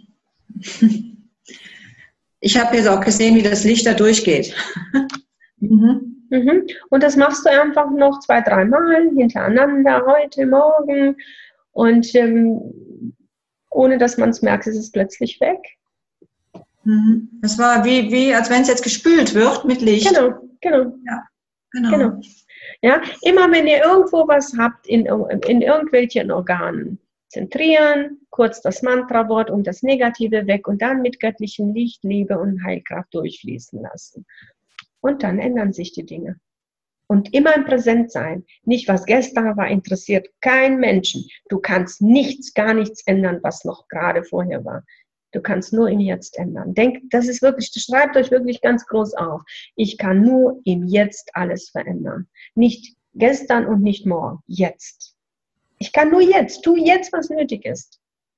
Ich habe jetzt auch gesehen, wie das Licht da durchgeht. Mhm. Und das machst du einfach noch 2-3 Mal hintereinander, heute, morgen. Und ohne dass man es merkt, ist es plötzlich weg. Das war wie als wenn es jetzt gespült wird mit Licht. Genau. Ja, genau. Ja, immer wenn ihr irgendwo was habt in irgendwelchen Organen, zentrieren, kurz das Mantra-Wort und das Negative weg und dann mit göttlichem Licht, Liebe und Heilkraft durchfließen lassen. Und dann ändern sich die Dinge. Und immer im Präsent sein. Nicht, was gestern war, interessiert keinen Menschen. Du kannst gar nichts ändern, was noch gerade vorher war. Du kannst nur im Jetzt ändern. Denkt, das schreibt euch wirklich ganz groß auf. Ich kann nur im Jetzt alles verändern. Nicht gestern und nicht morgen. Jetzt. Ich kann nur jetzt. Tu jetzt, was nötig ist.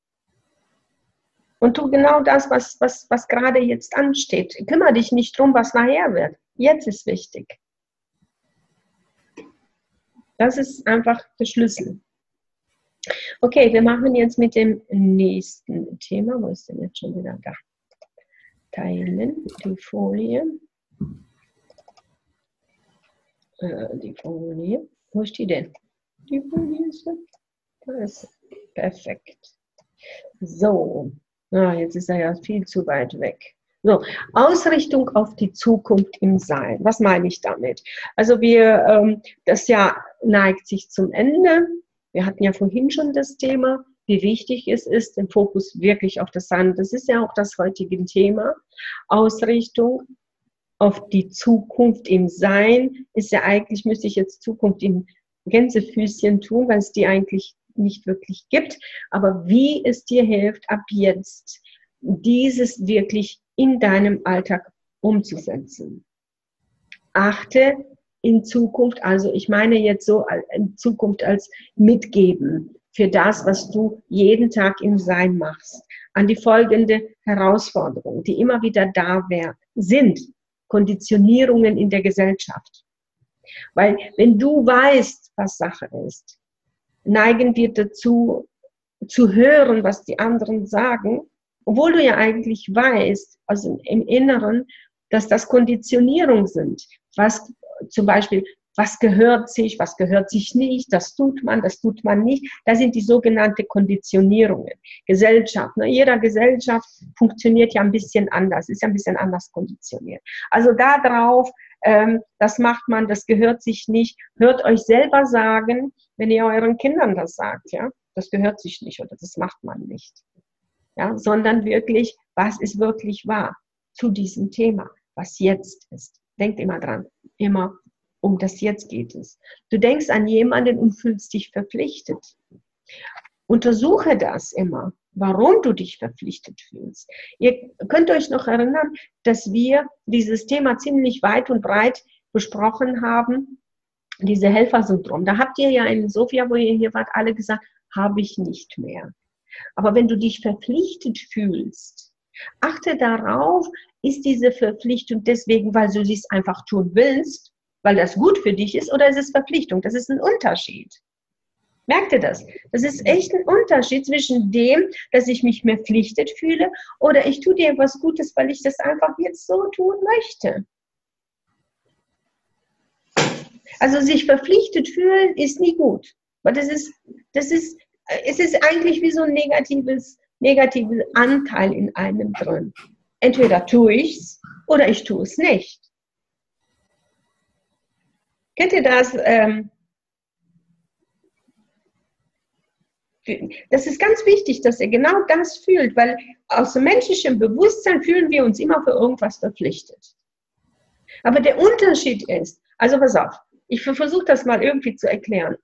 Und tu genau das, was gerade jetzt ansteht. Kümmere dich nicht drum, was nachher wird. Jetzt ist wichtig. Das ist einfach der Schlüssel. Okay, wir machen jetzt mit dem nächsten Thema. Wo ist denn jetzt schon wieder da? Teilen, die Folie. Wo ist die denn? Die Folie ist weg. Da ist sie. Perfekt. So. Jetzt ist er ja viel zu weit weg. So, Ausrichtung auf die Zukunft im Sein. Was meine ich damit? Also das Jahr neigt sich zum Ende. Wir hatten ja vorhin schon das Thema, wie wichtig es ist, den Fokus wirklich auf das Sein. Das ist ja auch das heutige Thema. Ausrichtung auf die Zukunft im Sein ist ja eigentlich, müsste ich jetzt Zukunft in Gänsefüßchen tun, weil es die eigentlich nicht wirklich gibt. Aber wie es dir hilft, ab jetzt dieses wirklich in deinem Alltag umzusetzen. Achte in Zukunft, also ich meine jetzt so in Zukunft als Mitgeben für das, was du jeden Tag im Sein machst, an die folgende Herausforderung, die immer wieder da sind, Konditionierungen in der Gesellschaft. Weil wenn du weißt, was Sache ist, neigen wir dazu, zu hören, was die anderen sagen, obwohl du ja eigentlich weißt, also im Inneren, dass das Konditionierung sind. Was zum Beispiel, was gehört sich nicht, das tut man nicht. Das sind die sogenannten Konditionierungen. Gesellschaft, ne? Jeder Gesellschaft funktioniert ja ein bisschen anders, ist ja ein bisschen anders konditioniert. Also da drauf, das macht man, das gehört sich nicht. Hört euch selber sagen, wenn ihr euren Kindern das sagt, ja, das gehört sich nicht oder das macht man nicht. Ja, sondern wirklich, was ist wirklich wahr zu diesem Thema, was jetzt ist. Denkt immer dran, immer um das Jetzt geht es. Du denkst an jemanden und fühlst dich verpflichtet. Untersuche das immer, warum du dich verpflichtet fühlst. Ihr könnt euch noch erinnern, dass wir dieses Thema ziemlich weit und breit besprochen haben, diese Helfersyndrom. Da habt ihr ja in Sofia, wo ihr hier wart, alle gesagt, habe ich nicht mehr. Aber wenn du dich verpflichtet fühlst, achte darauf, ist diese Verpflichtung deswegen, weil du es einfach tun willst, weil das gut für dich ist, oder ist es Verpflichtung? Das ist ein Unterschied. Merkt ihr das? Das ist echt ein Unterschied zwischen dem, dass ich mich mehr verpflichtet fühle oder ich tue dir etwas Gutes, weil ich das einfach jetzt so tun möchte. Also sich verpflichtet fühlen ist nie gut. Weil es ist eigentlich wie so ein negatives Anteil in einem drin. Entweder tue ich es oder ich tue es nicht. Kennt ihr das? Das ist ganz wichtig, dass ihr genau das fühlt, weil aus dem menschlichen Bewusstsein fühlen wir uns immer für irgendwas verpflichtet. Aber der Unterschied ist, also pass auf, ich versuche das mal irgendwie zu erklären.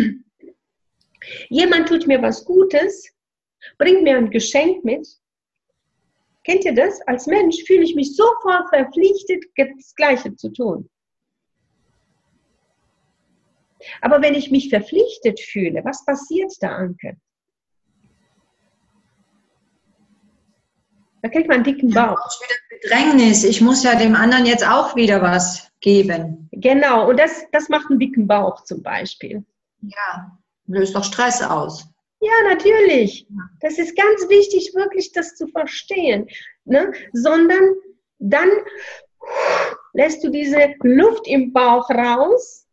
Jemand tut mir was Gutes, bringt mir ein Geschenk mit. Kennt ihr das? Als Mensch fühle ich mich sofort verpflichtet, das Gleiche zu tun. Aber wenn ich mich verpflichtet fühle, was passiert da, Anke? Da kriegt man einen dicken Bauch. Bedrängnis. Ich muss ja dem anderen jetzt auch wieder was geben. Genau, und das macht einen dicken Bauch zum Beispiel. Ja, löst doch Stress aus. Ja, natürlich. Das ist ganz wichtig, wirklich das zu verstehen. Ne? Sondern dann lässt du diese Luft im Bauch raus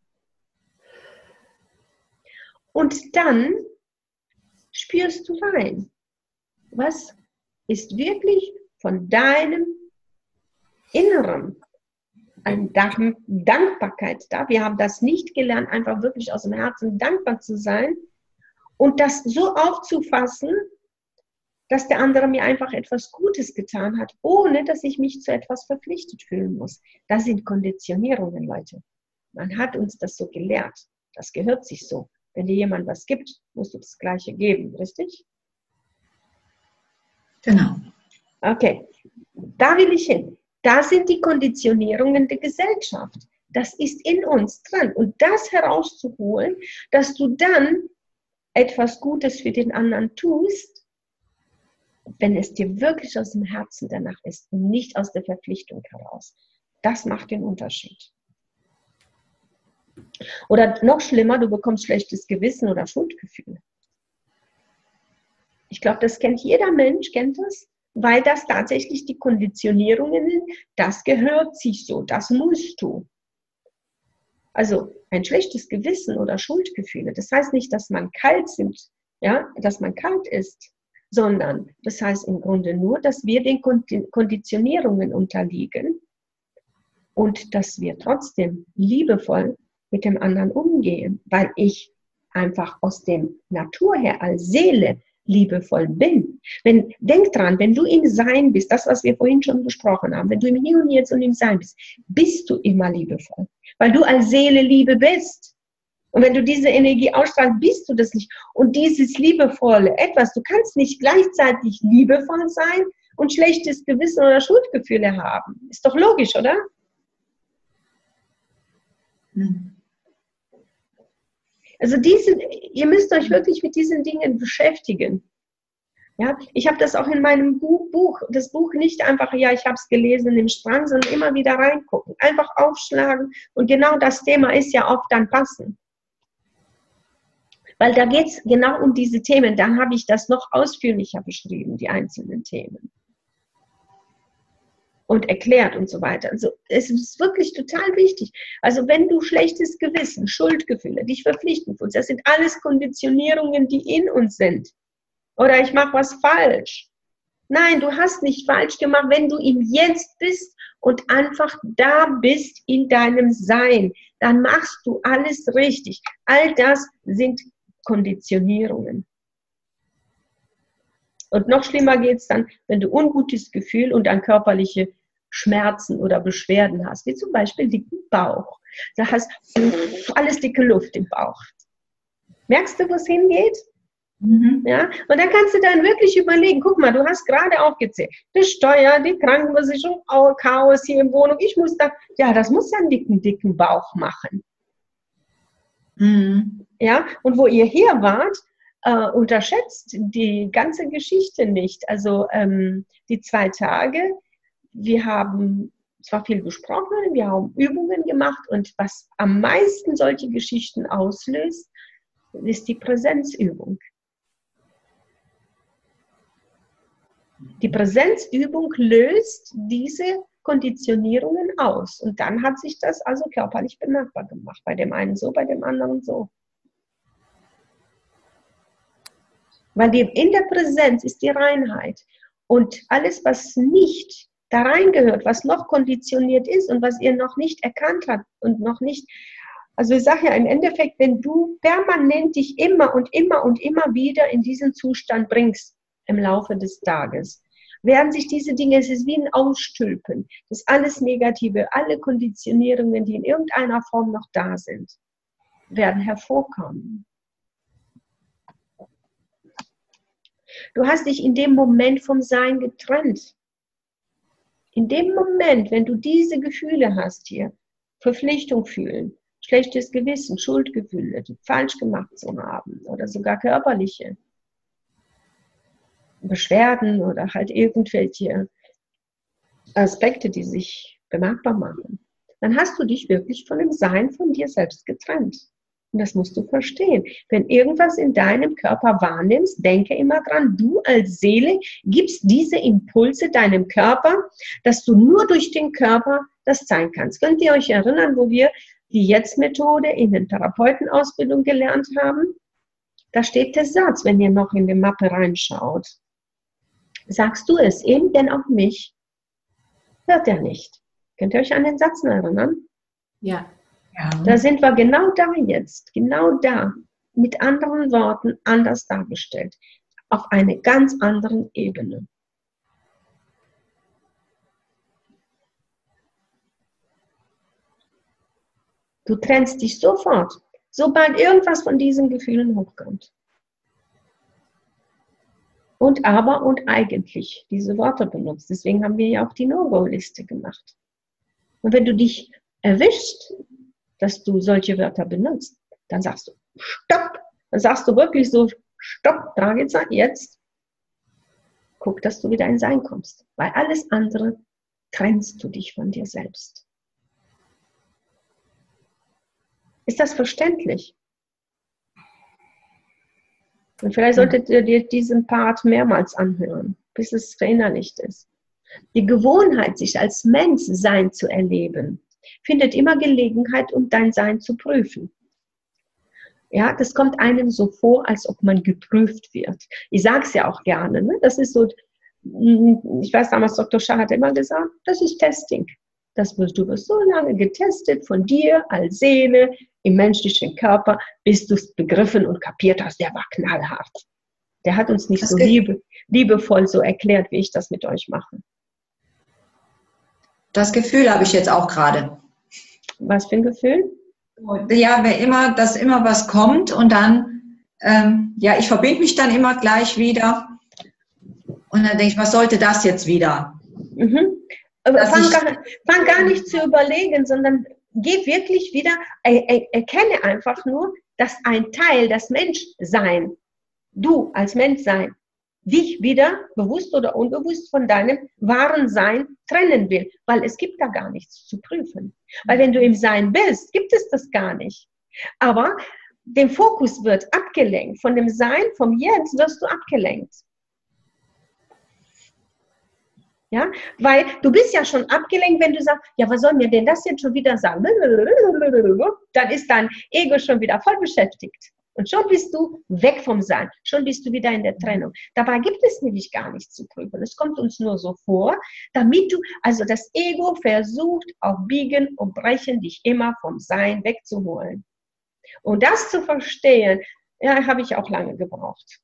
und dann spürst du rein. Was ist wirklich von deinem Inneren an Dankbarkeit da? Wir haben das nicht gelernt, einfach wirklich aus dem Herzen dankbar zu sein und das so aufzufassen, dass der andere mir einfach etwas Gutes getan hat, ohne dass ich mich zu etwas verpflichtet fühlen muss. Das sind Konditionierungen, Leute. Man hat uns das so gelehrt. Das gehört sich so. Wenn dir jemand was gibt, musst du das Gleiche geben, richtig? Genau. Okay, da will ich hin. Das sind die Konditionierungen der Gesellschaft. Das ist in uns drin. Und das herauszuholen, dass du dann etwas Gutes für den anderen tust, wenn es dir wirklich aus dem Herzen danach ist und nicht aus der Verpflichtung heraus. Das macht den Unterschied. Oder noch schlimmer, du bekommst schlechtes Gewissen oder Schuldgefühle. Ich glaube, das kennt jeder Mensch, kennt das, weil das tatsächlich die Konditionierungen sind. Das gehört sich so, das musst du. Also ein schlechtes Gewissen oder Schuldgefühle, das heißt nicht, dass man kalt sind, ja, dass man kalt ist, sondern das heißt im Grunde nur, dass wir den Konditionierungen unterliegen und dass wir trotzdem liebevoll mit dem anderen umgehen, weil ich einfach aus dem Natur her als Seele liebevoll bin. Denk dran, wenn du im Sein bist, das, was wir vorhin schon besprochen haben, wenn du im Hier und Jetzt und im Sein bist, bist du immer liebevoll, weil du als Seele Liebe bist. Und wenn du diese Energie ausstrahlst, bist du das nicht. Und dieses liebevolle etwas, du kannst nicht gleichzeitig liebevoll sein und schlechtes Gewissen oder Schuldgefühle haben. Ist doch logisch, oder? Also ihr müsst euch wirklich mit diesen Dingen beschäftigen. Ja, ich habe das auch in meinem Buch, das Buch nicht einfach, ja, ich habe es gelesen im Strang, sondern immer wieder reingucken, einfach aufschlagen und genau das Thema ist ja oft dann passend. Weil da geht es genau um diese Themen, dann habe ich das noch ausführlicher beschrieben, die einzelnen Themen. Und erklärt und so weiter. Also es ist wirklich total wichtig. Also wenn du schlechtes Gewissen, Schuldgefühle, dich verpflichten fühlst, das sind alles Konditionierungen, die in uns sind. Oder ich mache was falsch. Nein, du hast nicht falsch gemacht, wenn du im Jetzt bist und einfach da bist in deinem Sein. Dann machst du alles richtig. All das sind Konditionierungen. Und noch schlimmer geht es dann, wenn du ungutes Gefühl und dann körperliche Schmerzen oder Beschwerden hast, wie zum Beispiel dicken Bauch. Da hast alles dicke Luft im Bauch. Merkst du, wo es hingeht? Mhm. Ja? Und dann kannst du dann wirklich überlegen, guck mal, du hast gerade aufgezählt, die Steuer, die Krankenversicherung, Chaos hier in Wohnung, ich muss da, ja, das muss ja einen dicken Bauch machen. Mhm. Ja, und wo ihr hier wart, unterschätzt die ganze Geschichte nicht. Also die 2 Tage, wir haben zwar viel gesprochen, wir haben Übungen gemacht und was am meisten solche Geschichten auslöst, ist die Präsenzübung. Die Präsenzübung löst diese Konditionierungen aus und dann hat sich das also körperlich bemerkbar gemacht. Bei dem einen so, bei dem anderen so. Weil in der Präsenz ist die Reinheit und alles, was nicht da reingehört, was noch konditioniert ist und was ihr noch nicht erkannt habt und noch nicht, also ich sage ja im Endeffekt, wenn du permanent dich immer und immer und immer wieder in diesen Zustand bringst im Laufe des Tages, werden sich diese Dinge, es ist wie ein Ausstülpen, das alles Negative, alle Konditionierungen, die in irgendeiner Form noch da sind, werden hervorkommen. Du hast dich in dem Moment vom Sein getrennt. In dem Moment, wenn du diese Gefühle hast hier, Verpflichtung fühlen, schlechtes Gewissen, Schuldgefühle, falsch gemacht zu haben oder sogar körperliche Beschwerden oder halt irgendwelche Aspekte, die sich bemerkbar machen, dann hast du dich wirklich von dem Sein von dir selbst getrennt. Und das musst du verstehen. Wenn irgendwas in deinem Körper wahrnimmst, denke immer dran, du als Seele gibst diese Impulse deinem Körper, dass du nur durch den Körper das sein kannst. Könnt ihr euch erinnern, wo wir die Jetzt-Methode in der Therapeutenausbildung gelernt haben? Da steht der Satz, wenn ihr noch in die Mappe reinschaut. Sagst du es ihm denn auch nicht? Hört er nicht. Könnt ihr euch an den Satz erinnern? Ja. Ja. Da sind wir genau da jetzt, genau da, mit anderen Worten anders dargestellt, auf einer ganz anderen Ebene. Du trennst dich sofort, sobald irgendwas von diesen Gefühlen hochkommt. Und aber und eigentlich diese Worte benutzt. Deswegen haben wir ja auch die No-Go-Liste gemacht. Und wenn du dich erwischst, dass du solche Wörter benutzt, dann sagst du Stopp. Dann sagst du wirklich so Stopp, Dragica, jetzt guck, dass du wieder in Sein kommst. Weil alles andere trennst du dich von dir selbst. Ist das verständlich? Und vielleicht solltet ihr dir diesen Part mehrmals anhören, bis es verinnerlicht ist. Die Gewohnheit, sich als Mensch sein zu erleben, findet immer Gelegenheit, um dein Sein zu prüfen. Ja, das kommt einem so vor, als ob man geprüft wird. Ich sage es ja auch gerne, ne? Das ist so, ich weiß damals, Dr. Schah hat immer gesagt, das ist Testing. Du wirst so lange getestet von dir als Seele im menschlichen Körper, bis du es begriffen und kapiert hast, der war knallhart. Der hat uns nicht so liebevoll so erklärt, wie ich das mit euch mache. Das Gefühl habe ich jetzt auch gerade. Was für ein Gefühl? Ja, dass immer was kommt und dann, ich verbinde mich dann immer gleich wieder und dann denke ich, was sollte das jetzt wieder? Mhm. Aber fang gar nicht zu überlegen, sondern geh wirklich wieder, erkenne einfach nur, dass ein Teil, das Menschsein, du als Menschsein, dich wieder, bewusst oder unbewusst, von deinem wahren Sein trennen will, weil es gibt da gar nichts zu prüfen. Weil wenn du im Sein bist, gibt es das gar nicht. Aber der Fokus wird abgelenkt. Von dem Sein, vom Jetzt wirst du abgelenkt. Ja, weil du bist ja schon abgelenkt, wenn du sagst, ja, was soll mir denn das jetzt schon wieder sagen? Dann ist dein Ego schon wieder voll beschäftigt. Und schon bist du weg vom Sein. Schon bist du wieder in der Trennung. Dabei gibt es nämlich gar nichts zu prüfen. Es kommt uns nur so vor, damit du, also das Ego versucht auf Biegen und Brechen dich immer vom Sein wegzuholen. Und das zu verstehen, ja, habe ich auch lange gebraucht.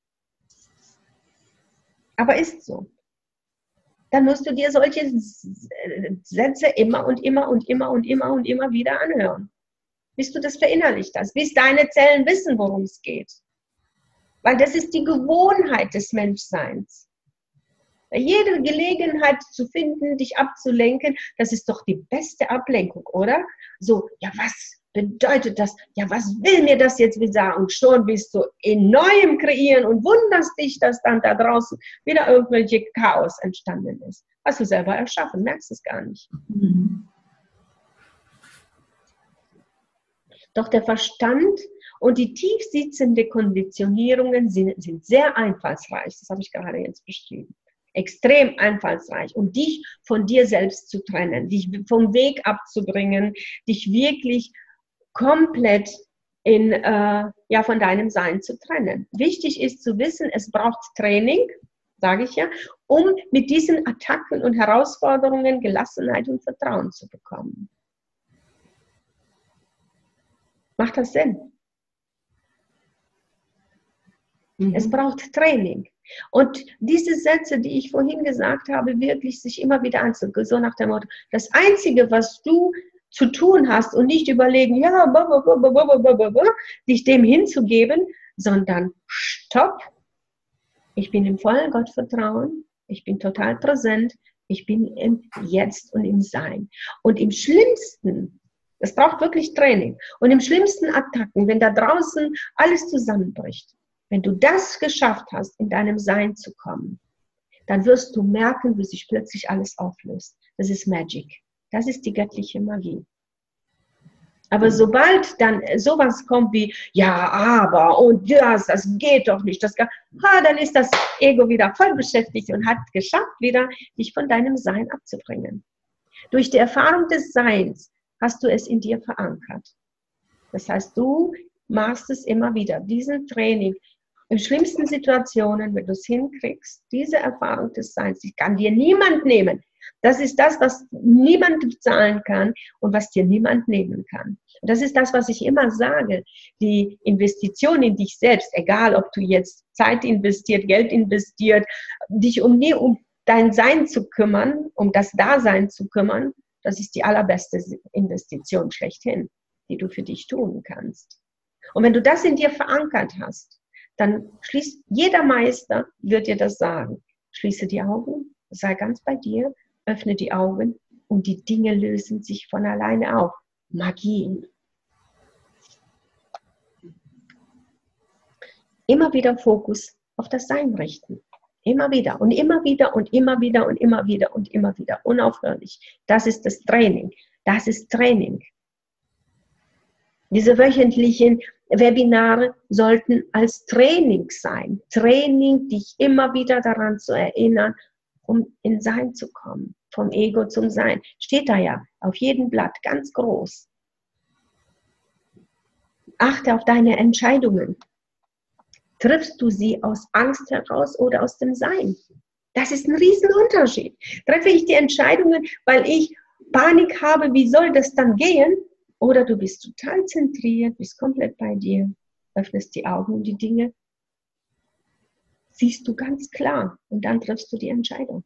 Aber ist so. Dann musst du dir solche Sätze immer und immer und immer und immer und immer wieder anhören. Bis du das verinnerlicht hast, bis deine Zellen wissen, worum es geht. Weil das ist die Gewohnheit des Menschseins. Jede Gelegenheit zu finden, dich abzulenken, das ist doch die beste Ablenkung, oder? So, ja, was bedeutet das? Ja, was will mir das jetzt wieder sagen? Und schon bist du in Neuem kreieren und wunderst dich, dass dann da draußen wieder irgendwelche Chaos entstanden ist. Hast du selber erschaffen, merkst es gar nicht. Mhm. Doch der Verstand und die tief sitzende Konditionierungen sind sehr einfallsreich. Das habe ich gerade jetzt beschrieben. Extrem einfallsreich. Und dich von dir selbst zu trennen, dich vom Weg abzubringen, dich wirklich komplett von deinem Sein zu trennen. Wichtig ist zu wissen, es braucht Training, sage ich ja, um mit diesen Attacken und Herausforderungen Gelassenheit und Vertrauen zu bekommen. Macht das Sinn? Mhm. Es braucht Training. Und diese Sätze, die ich vorhin gesagt habe, wirklich sich immer wieder anzugehen, so nach dem Motto, das Einzige, was du zu tun hast und nicht überlegen, ja, dich dem hinzugeben, sondern stopp, ich bin im vollen Gottvertrauen, ich bin total präsent, ich bin im Jetzt und im Sein. Und im schlimmsten, es braucht wirklich Training. Und im schlimmsten Attacken, wenn da draußen alles zusammenbricht, wenn du das geschafft hast, in deinem Sein zu kommen, dann wirst du merken, wie sich plötzlich alles auflöst. Das ist Magic. Das ist die göttliche Magie. Aber sobald dann sowas kommt wie, ja, aber, und das geht doch nicht, dann ist das Ego wieder voll beschäftigt und hat geschafft, wieder dich von deinem Sein abzubringen. Durch die Erfahrung des Seins hast du es in dir verankert. Das heißt, du machst es immer wieder, diesen Training. In schlimmsten Situationen, wenn du es hinkriegst, diese Erfahrung des Seins, die kann dir niemand nehmen. Das ist das, was niemand bezahlen kann und was dir niemand nehmen kann. Und das ist das, was ich immer sage. Die Investition in dich selbst, egal ob du jetzt Zeit investiert, Geld investiert, dich um dein Sein zu kümmern, um das Dasein zu kümmern, das ist die allerbeste Investition schlechthin, die du für dich tun kannst. Und wenn du das in dir verankert hast, dann jeder Meister wird dir das sagen. Schließe die Augen, sei ganz bei dir, öffne die Augen und die Dinge lösen sich von alleine auf. Magie. Immer wieder Fokus auf das Sein richten. Immer wieder und immer wieder und immer wieder und immer wieder und immer wieder. Unaufhörlich. Das ist das Training. Das ist Training. Diese wöchentlichen Webinare sollten als Training sein. Training, dich immer wieder daran zu erinnern, um in Sein zu kommen, vom Ego zum Sein. Steht da ja auf jedem Blatt, ganz groß. Achte auf deine Entscheidungen. Triffst du sie aus Angst heraus oder aus dem Sein? Das ist ein Riesenunterschied. Treffe ich die Entscheidungen, weil ich Panik habe, wie soll das dann gehen? Oder du bist total zentriert, bist komplett bei dir, öffnest die Augen und die Dinge siehst du ganz klar und dann triffst du die Entscheidung.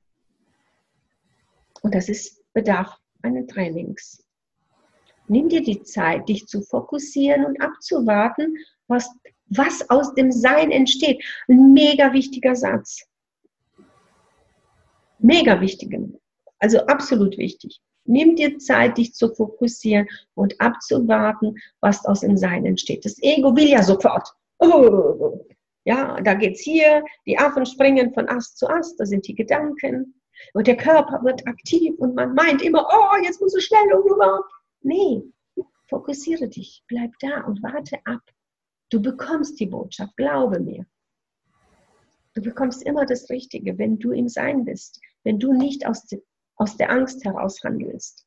Und das bedarf eines Trainings. Nimm dir die Zeit, dich zu fokussieren und abzuwarten, was aus dem Sein entsteht. Ein mega wichtiger Satz. Mega wichtiger. Also absolut wichtig. Nimm dir Zeit, dich zu fokussieren und abzuwarten, was aus dem Sein entsteht. Das Ego will ja sofort. Oh, ja, da geht's hier, die Affen springen von Ast zu Ast, da sind die Gedanken. Und der Körper wird aktiv und man meint immer, oh, jetzt muss es schnell und überhaupt. Nee, fokussiere dich, bleib da und warte ab. Du bekommst die Botschaft, glaube mir. Du bekommst immer das Richtige, wenn du im Sein bist, wenn du nicht aus der Angst heraus handelst.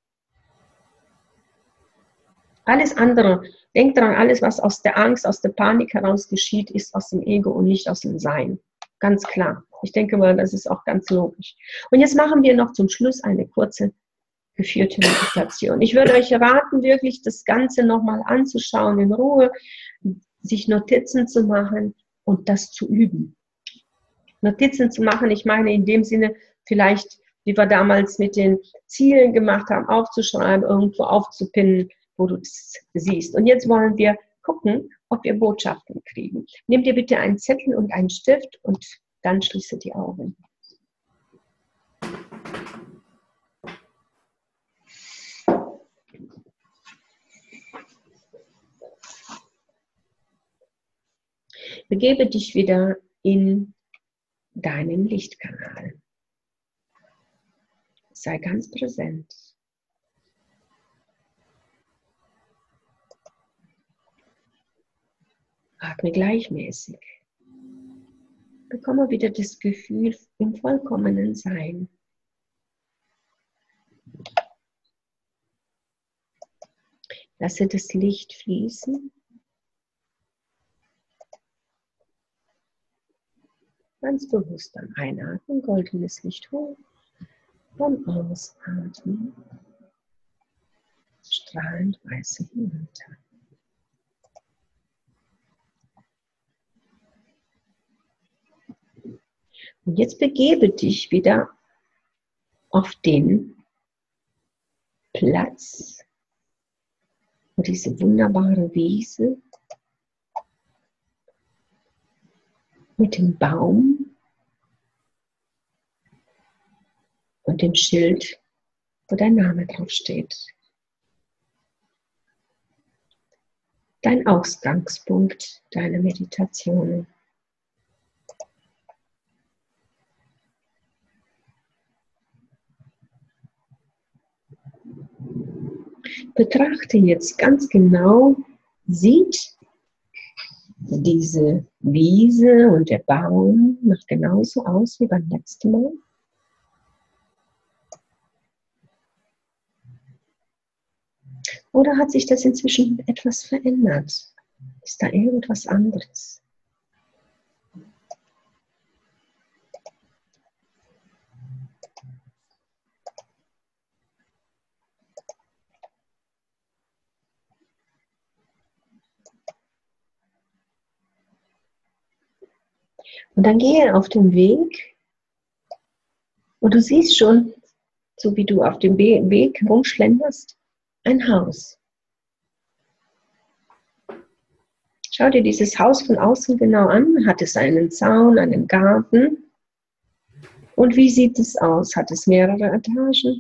Alles andere, denk daran, alles, was aus der Angst, aus der Panik heraus geschieht, ist aus dem Ego und nicht aus dem Sein. Ganz klar. Ich denke mal, das ist auch ganz logisch. Und jetzt machen wir noch zum Schluss eine kurze geführte Meditation. Ich würde euch raten, wirklich das Ganze nochmal anzuschauen, in Ruhe, sich Notizen zu machen und das zu üben. Notizen zu machen, ich meine in dem Sinne vielleicht, wie wir damals mit den Zielen gemacht haben, aufzuschreiben, irgendwo aufzupinnen, wo du es siehst. Und jetzt wollen wir gucken, ob wir Botschaften kriegen. Nimm dir bitte einen Zettel und einen Stift und dann schließe die Augen. Begebe dich wieder in deinen Lichtkanal. Sei ganz präsent. Atme gleichmäßig. Bekomme wieder das Gefühl im vollkommenen Sein. Lasse das Licht fließen. Ganz bewusst am Einatmen, goldenes Licht hoch. Beim Ausatmen strahlend weiße hinunter. Und jetzt begebe dich wieder auf den Platz, wo diese wunderbare Wiese mit dem Baum und dem Schild, wo dein Name drauf steht. Dein Ausgangspunkt deiner Meditationen. Betrachte jetzt ganz genau, sieht diese Wiese und der Baum noch genauso aus wie beim letzten Mal? Oder hat sich das inzwischen etwas verändert? Ist da irgendwas anderes? Und dann gehe auf den Weg und du siehst schon, so wie du auf dem Weg herumschlenderst, ein Haus. Schau dir dieses Haus von außen genau an. Hat es einen Zaun, einen Garten? Und wie sieht es aus? Hat es mehrere Etagen?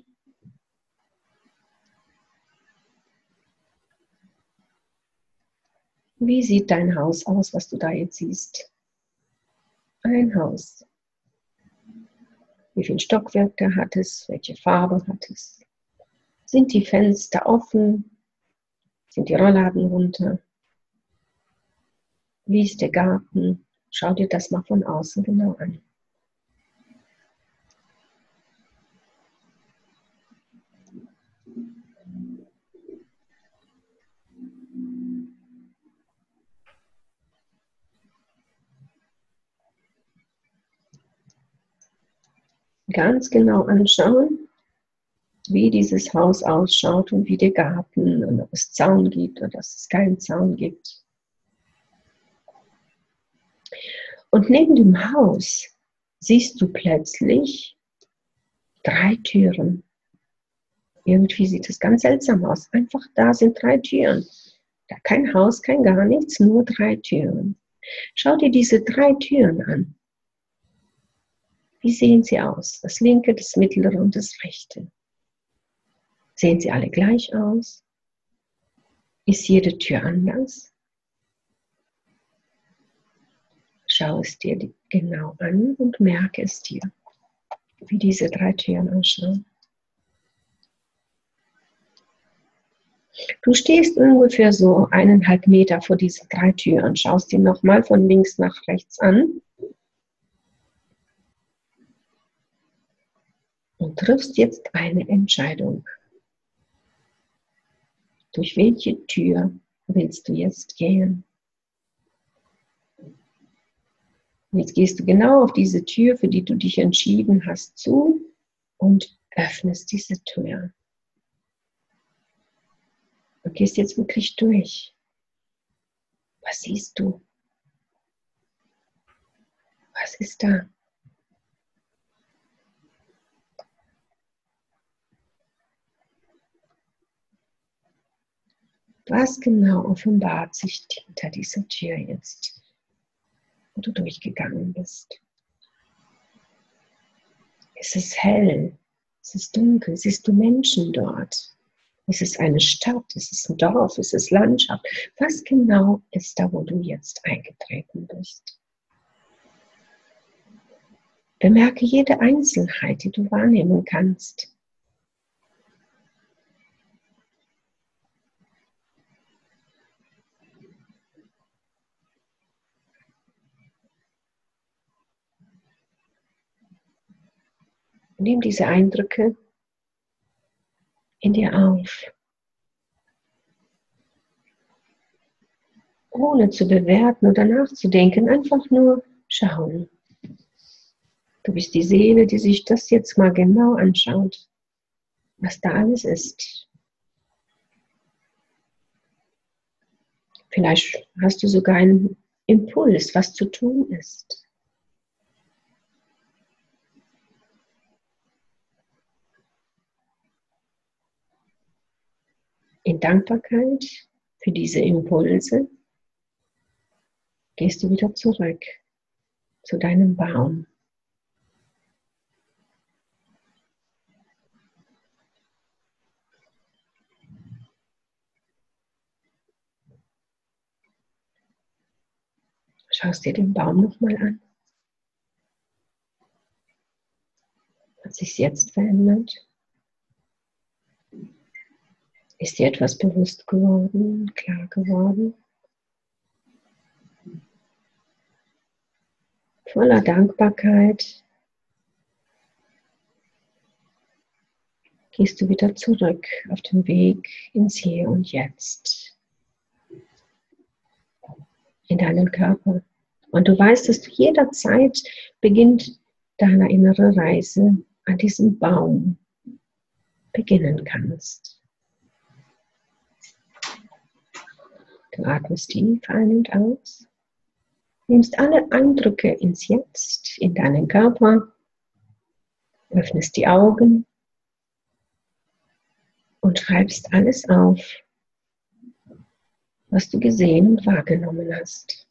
Wie sieht dein Haus aus, was du da jetzt siehst? Ein Haus. Wie viele Stockwerke hat es? Welche Farbe hat es? Sind die Fenster offen? Sind die Rollladen runter? Wie ist der Garten? Schau dir das mal von außen genau an. ganz genau anschauen, wie dieses Haus ausschaut und wie der Garten und ob es Zaun gibt oder dass es keinen Zaun gibt. Und neben dem Haus siehst du plötzlich 3 Türen. Irgendwie sieht es ganz seltsam aus. Einfach da sind 3 Türen. Da kein Haus, kein gar nichts, nur 3 Türen. Schau dir diese 3 Türen an. Wie sehen sie aus? Das linke, das mittlere und das rechte. Sehen sie alle gleich aus? Ist jede Tür anders? Schau es dir genau an und merke es dir, wie diese 3 Türen ausschauen. Du stehst ungefähr so 1,5 Meter vor diesen 3 Türen, schaust die nochmal von links nach rechts an und triffst jetzt eine Entscheidung. Durch welche Tür willst du jetzt gehen? Jetzt gehst du genau auf diese Tür, für die du dich entschieden hast, zu und öffnest diese Tür. Du gehst jetzt wirklich durch. Was siehst du? Was ist da? Was genau offenbart sich hinter dieser Tür jetzt, wo du durchgegangen bist? Ist es hell? Ist es dunkel? Siehst du Menschen dort? Ist es eine Stadt? Ist es ein Dorf? Ist es Landschaft? Was genau ist da, wo du jetzt eingetreten bist? Bemerke jede Einzelheit, die du wahrnehmen kannst. Nimm diese Eindrücke in dir auf, ohne zu bewerten oder nachzudenken, einfach nur schauen. Du bist die Seele, die sich das jetzt mal genau anschaut, was da alles ist. Vielleicht hast du sogar einen Impuls, was zu tun ist. In Dankbarkeit für diese Impulse gehst du wieder zurück zu deinem Baum. Schaust dir den Baum nochmal an. Hat sich jetzt verändert? Ist dir etwas bewusst geworden, klar geworden? Voller Dankbarkeit gehst du wieder zurück auf den Weg ins Hier und Jetzt, in deinen Körper. Und du weißt, dass du jederzeit beginnt deine innere Reise an diesem Baum beginnen kannst. Du atmest tief ein und aus, nimmst alle Eindrücke ins Jetzt, in deinen Körper, öffnest die Augen und schreibst alles auf, was du gesehen und wahrgenommen hast.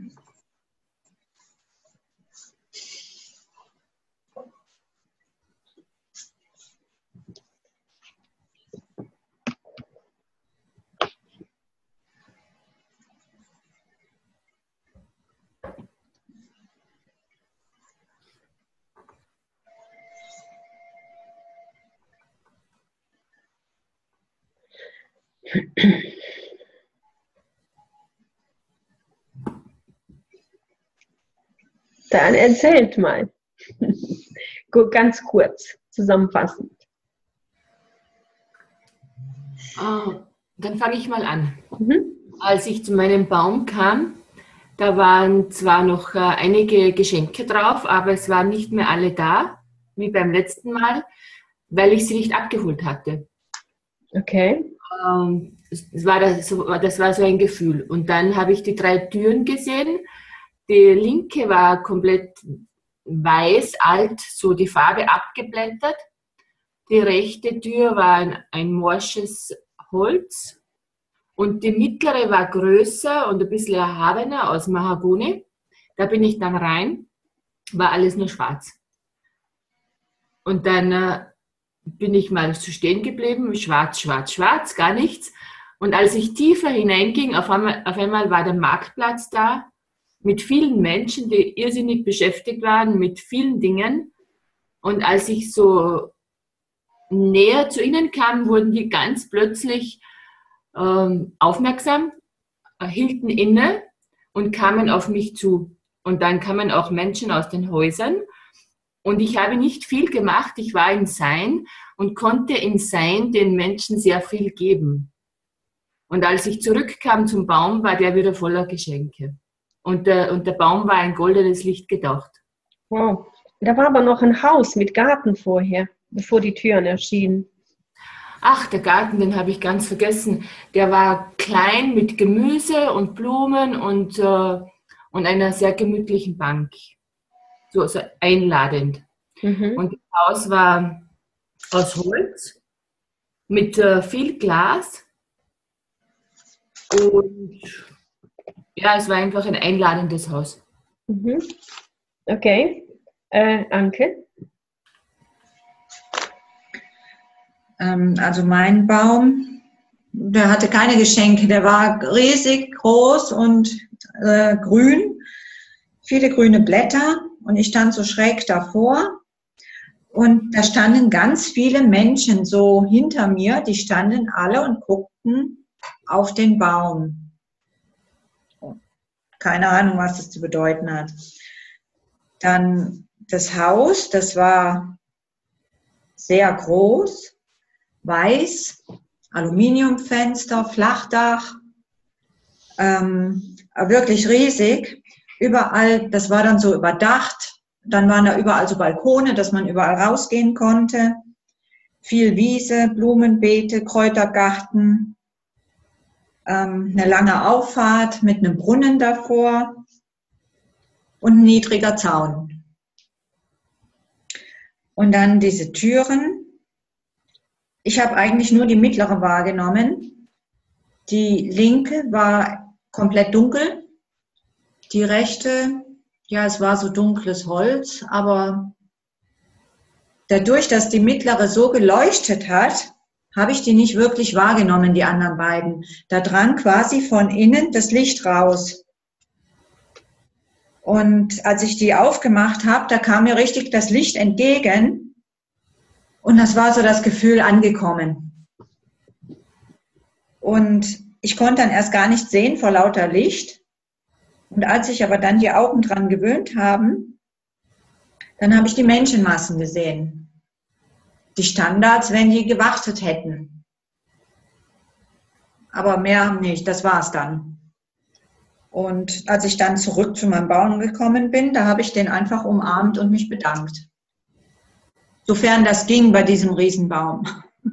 Dann erzählt mal. Ganz kurz, zusammenfassend. Dann fange ich mal an. Als ich zu meinem Baum kam, da waren zwar noch einige Geschenke drauf, aber es waren nicht mehr alle da, wie beim letzten Mal, weil ich sie nicht abgeholt hatte. Okay. Das war so ein Gefühl. Und dann habe ich die 3 Türen gesehen. Die linke war komplett weiß, alt, so die Farbe abgeblättert. Die rechte Tür war ein morsches Holz. Und die mittlere war größer und ein bisschen erhabener aus Mahagoni. Da bin ich dann rein, war alles nur schwarz. Und dann bin ich mal so stehen geblieben, schwarz, schwarz, schwarz, gar nichts. Und als ich tiefer hineinging, auf einmal war der Marktplatz da, mit vielen Menschen, die irrsinnig beschäftigt waren, mit vielen Dingen. Und als ich so näher zu ihnen kam, wurden die ganz plötzlich aufmerksam, hielten inne und kamen auf mich zu. Und dann kamen auch Menschen aus den Häusern. Und ich habe nicht viel gemacht, ich war im Sein und konnte im Sein den Menschen sehr viel geben. Und als ich zurückkam zum Baum, war der wieder voller Geschenke. Und der Baum war ein goldenes Licht getaucht. Wow. Da war aber noch ein Haus mit Garten vorher, bevor die Türen erschienen. Ach, der Garten, den habe ich ganz vergessen. Der war klein mit Gemüse und Blumen und einer sehr gemütlichen Bank. So einladend. Und das Haus war aus Holz mit viel Glas. Und ja, es war einfach ein einladendes Haus. Okay. Anke? Also mein Baum, der hatte keine Geschenke, der war riesig groß und grün, viele grüne Blätter und ich stand so schräg davor und da standen ganz viele Menschen so hinter mir, die standen alle und guckten auf den Baum. Keine Ahnung, was das zu bedeuten hat. Dann das Haus, das war sehr groß. Weiß, Aluminiumfenster, Flachdach, wirklich riesig. Überall, das war dann so überdacht. Dann waren da überall so Balkone, dass man überall rausgehen konnte. Viel Wiese, Blumenbeete, Kräutergarten, eine lange Auffahrt mit einem Brunnen davor und ein niedriger Zaun. Und dann diese Türen. Ich habe eigentlich nur die mittlere wahrgenommen. Die linke war komplett dunkel. Die rechte, ja, es war so dunkles Holz, aber dadurch, dass die mittlere so geleuchtet hat, habe ich die nicht wirklich wahrgenommen, die anderen beiden. Da drang quasi von innen das Licht raus. Und als ich die aufgemacht habe, da kam mir richtig das Licht entgegen. Und das war so das Gefühl, angekommen. Und ich konnte dann erst gar nicht sehen vor lauter Licht. Und als sich aber dann die Augen dran gewöhnt haben, dann habe ich die Menschenmassen gesehen. Die Standards, wenn die gewartet hätten. Aber mehr nicht, das war's dann. Und als ich dann zurück zu meinem Baum gekommen bin, da habe ich den einfach umarmt und mich bedankt. Sofern das ging bei diesem Riesenbaum.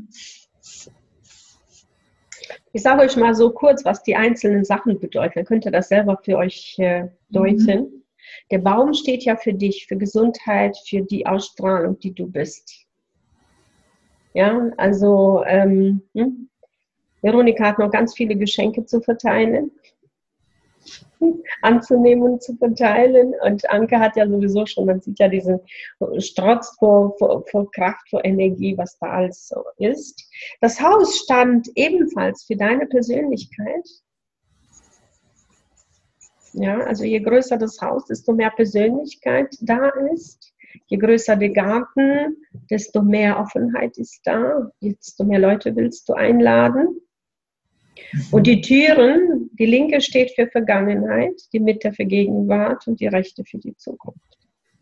Ich sage euch mal so kurz, was die einzelnen Sachen bedeuten. Dann könnt ihr das selber für euch deuten. Der Baum steht ja für dich, für Gesundheit, für die Ausstrahlung, die du bist. Ja, also Veronika hat noch ganz viele Geschenke zu verteilen. anzunehmen und zu verteilen. Und Anke hat ja sowieso schon, man sieht ja diesen Strotz vor Kraft, vor Energie, was da alles so ist. Das Haus stand ebenfalls für deine Persönlichkeit. Ja, also je größer das Haus, desto mehr Persönlichkeit da ist. Je größer der Garten, desto mehr Offenheit ist da, desto mehr Leute willst du einladen. Und die Türen, die linke steht für Vergangenheit, die Mitte für Gegenwart und die rechte für die Zukunft.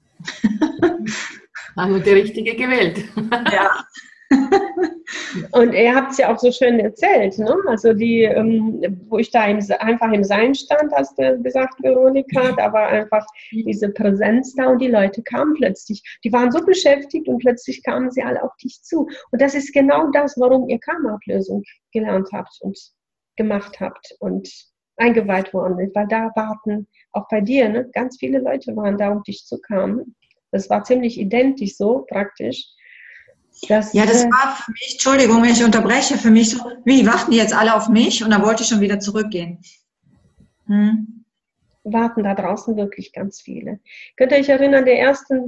Haben wir die richtige gewählt. Ja. Und ihr habt es ja auch so schön erzählt, ne? Also wo ich da einfach im Sein stand, hast du gesagt, Veronika, da war einfach diese Präsenz da und die Leute kamen plötzlich. Die waren so beschäftigt und plötzlich kamen sie alle auf dich zu. Und das ist genau das, warum ihr Karma-Ablösung gelernt habt und gemacht habt und eingeweiht worden ist, weil da warten, auch bei dir, ne, ganz viele Leute waren da, um dich zu kommen. Das war ziemlich identisch so, praktisch. Das war für mich, Entschuldigung, wenn ich unterbreche, für mich so, wie, warten die jetzt alle auf mich? Und dann wollte ich schon wieder zurückgehen. Warten da draußen wirklich ganz viele. Könnt ihr euch erinnern, die erste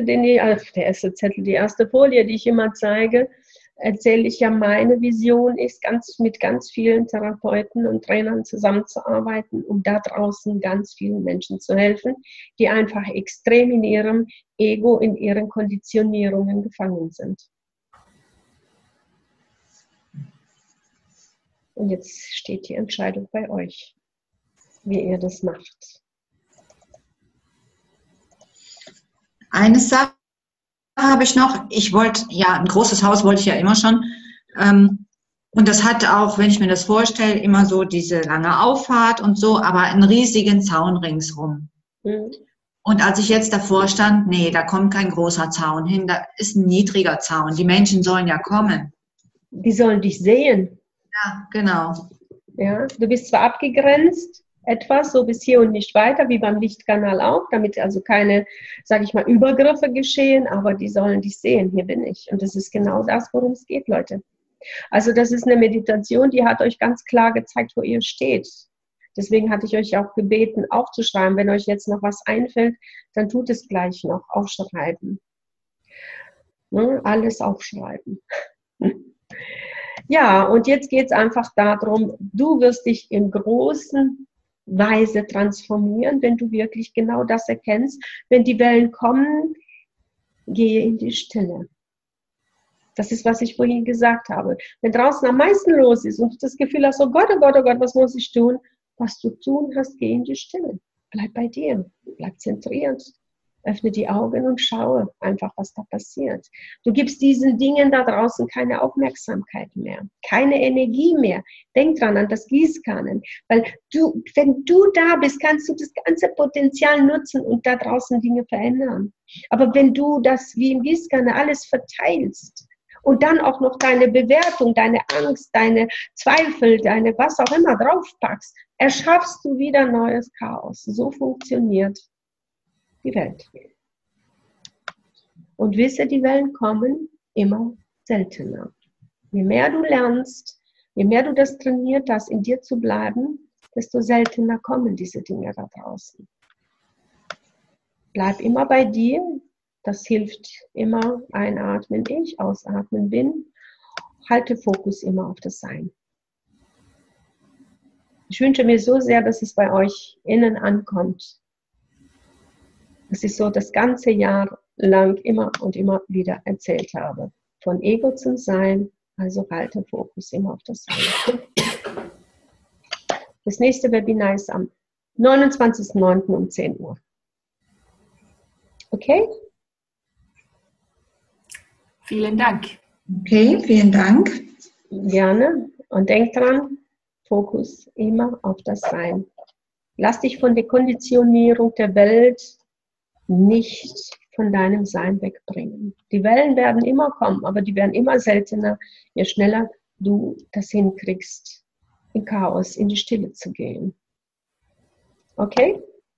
Folie, die ich immer zeige, erzähle ich ja, meine Vision ist, mit ganz vielen Therapeuten und Trainern zusammenzuarbeiten, um da draußen ganz vielen Menschen zu helfen, die einfach extrem in ihrem Ego, in ihren Konditionierungen gefangen sind. Und jetzt steht die Entscheidung bei euch, wie ihr das macht. Eine Sache habe ich noch. Ich wollte, ja, ein großes Haus wollte ich ja immer schon. Und das hat auch, wenn ich mir das vorstelle, immer so diese lange Auffahrt und so, aber einen riesigen Zaun ringsrum. Und als ich jetzt davor stand, nee, da kommt kein großer Zaun hin, da ist ein niedriger Zaun. Die Menschen sollen ja kommen. Die sollen dich sehen. Ja, genau. Ja, du bist zwar abgegrenzt, etwas, so bis hier und nicht weiter, wie beim Lichtkanal auch, damit also keine, sage ich mal, Übergriffe geschehen, aber die sollen dich sehen, hier bin ich. Und das ist genau das, worum es geht, Leute. Also das ist eine Meditation, die hat euch ganz klar gezeigt, wo ihr steht. Deswegen hatte ich euch auch gebeten, aufzuschreiben. Wenn euch jetzt noch was einfällt, dann tut es gleich noch, aufschreiben. Ne? Alles aufschreiben. Ja, und jetzt geht es einfach darum, du wirst dich in großen Weise transformieren, wenn du wirklich genau das erkennst. Wenn die Wellen kommen, gehe in die Stille. Das ist, was ich vorhin gesagt habe. Wenn draußen am meisten los ist und du das Gefühl hast, oh Gott, was muss ich tun? Was du tun hast, geh in die Stille. Bleib bei dir, bleib zentriert. Öffne die Augen und schaue einfach, was da passiert. Du gibst diesen Dingen da draußen keine Aufmerksamkeit mehr, keine Energie mehr. Denk dran an das Gießkannen, weil wenn du da bist, kannst du das ganze Potenzial nutzen und da draußen Dinge verändern. Aber wenn du das wie im Gießkannen alles verteilst und dann auch noch deine Bewertung, deine Angst, deine Zweifel, deine was auch immer draufpackst, erschaffst du wieder neues Chaos. So funktioniert die Welt. Und wisse, die Wellen kommen immer seltener. Je mehr du lernst, je mehr du das trainiert hast, in dir zu bleiben, desto seltener kommen diese Dinge da draußen. Bleib immer bei dir. Das hilft immer. Einatmen ich, ausatmen bin. Halte Fokus immer auf das Sein. Ich wünsche mir so sehr, dass es bei euch innen ankommt. Das ich so das ganze Jahr lang immer und immer wieder erzählt habe. Von Ego zum Sein, also halte Fokus immer auf das Sein. Das nächste Webinar ist am 29.09. um 10 Uhr. Okay? Vielen Dank. Okay, vielen Dank. Gerne. Und denk dran, Fokus immer auf das Sein. Lass dich von der Konditionierung der Welt nicht von deinem Sein wegbringen. Die Wellen werden immer kommen, aber die werden immer seltener, je schneller du das hinkriegst, im Chaos, in die Stille zu gehen. Okay?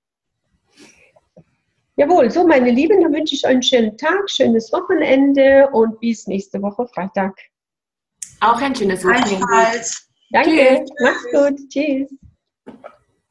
Jawohl, so meine Lieben, dann wünsche ich euch einen schönen Tag, schönes Wochenende und bis nächste Woche Freitag. Auch ein schönes Wochenende. Danke, tschüss. Mach's gut, tschüss.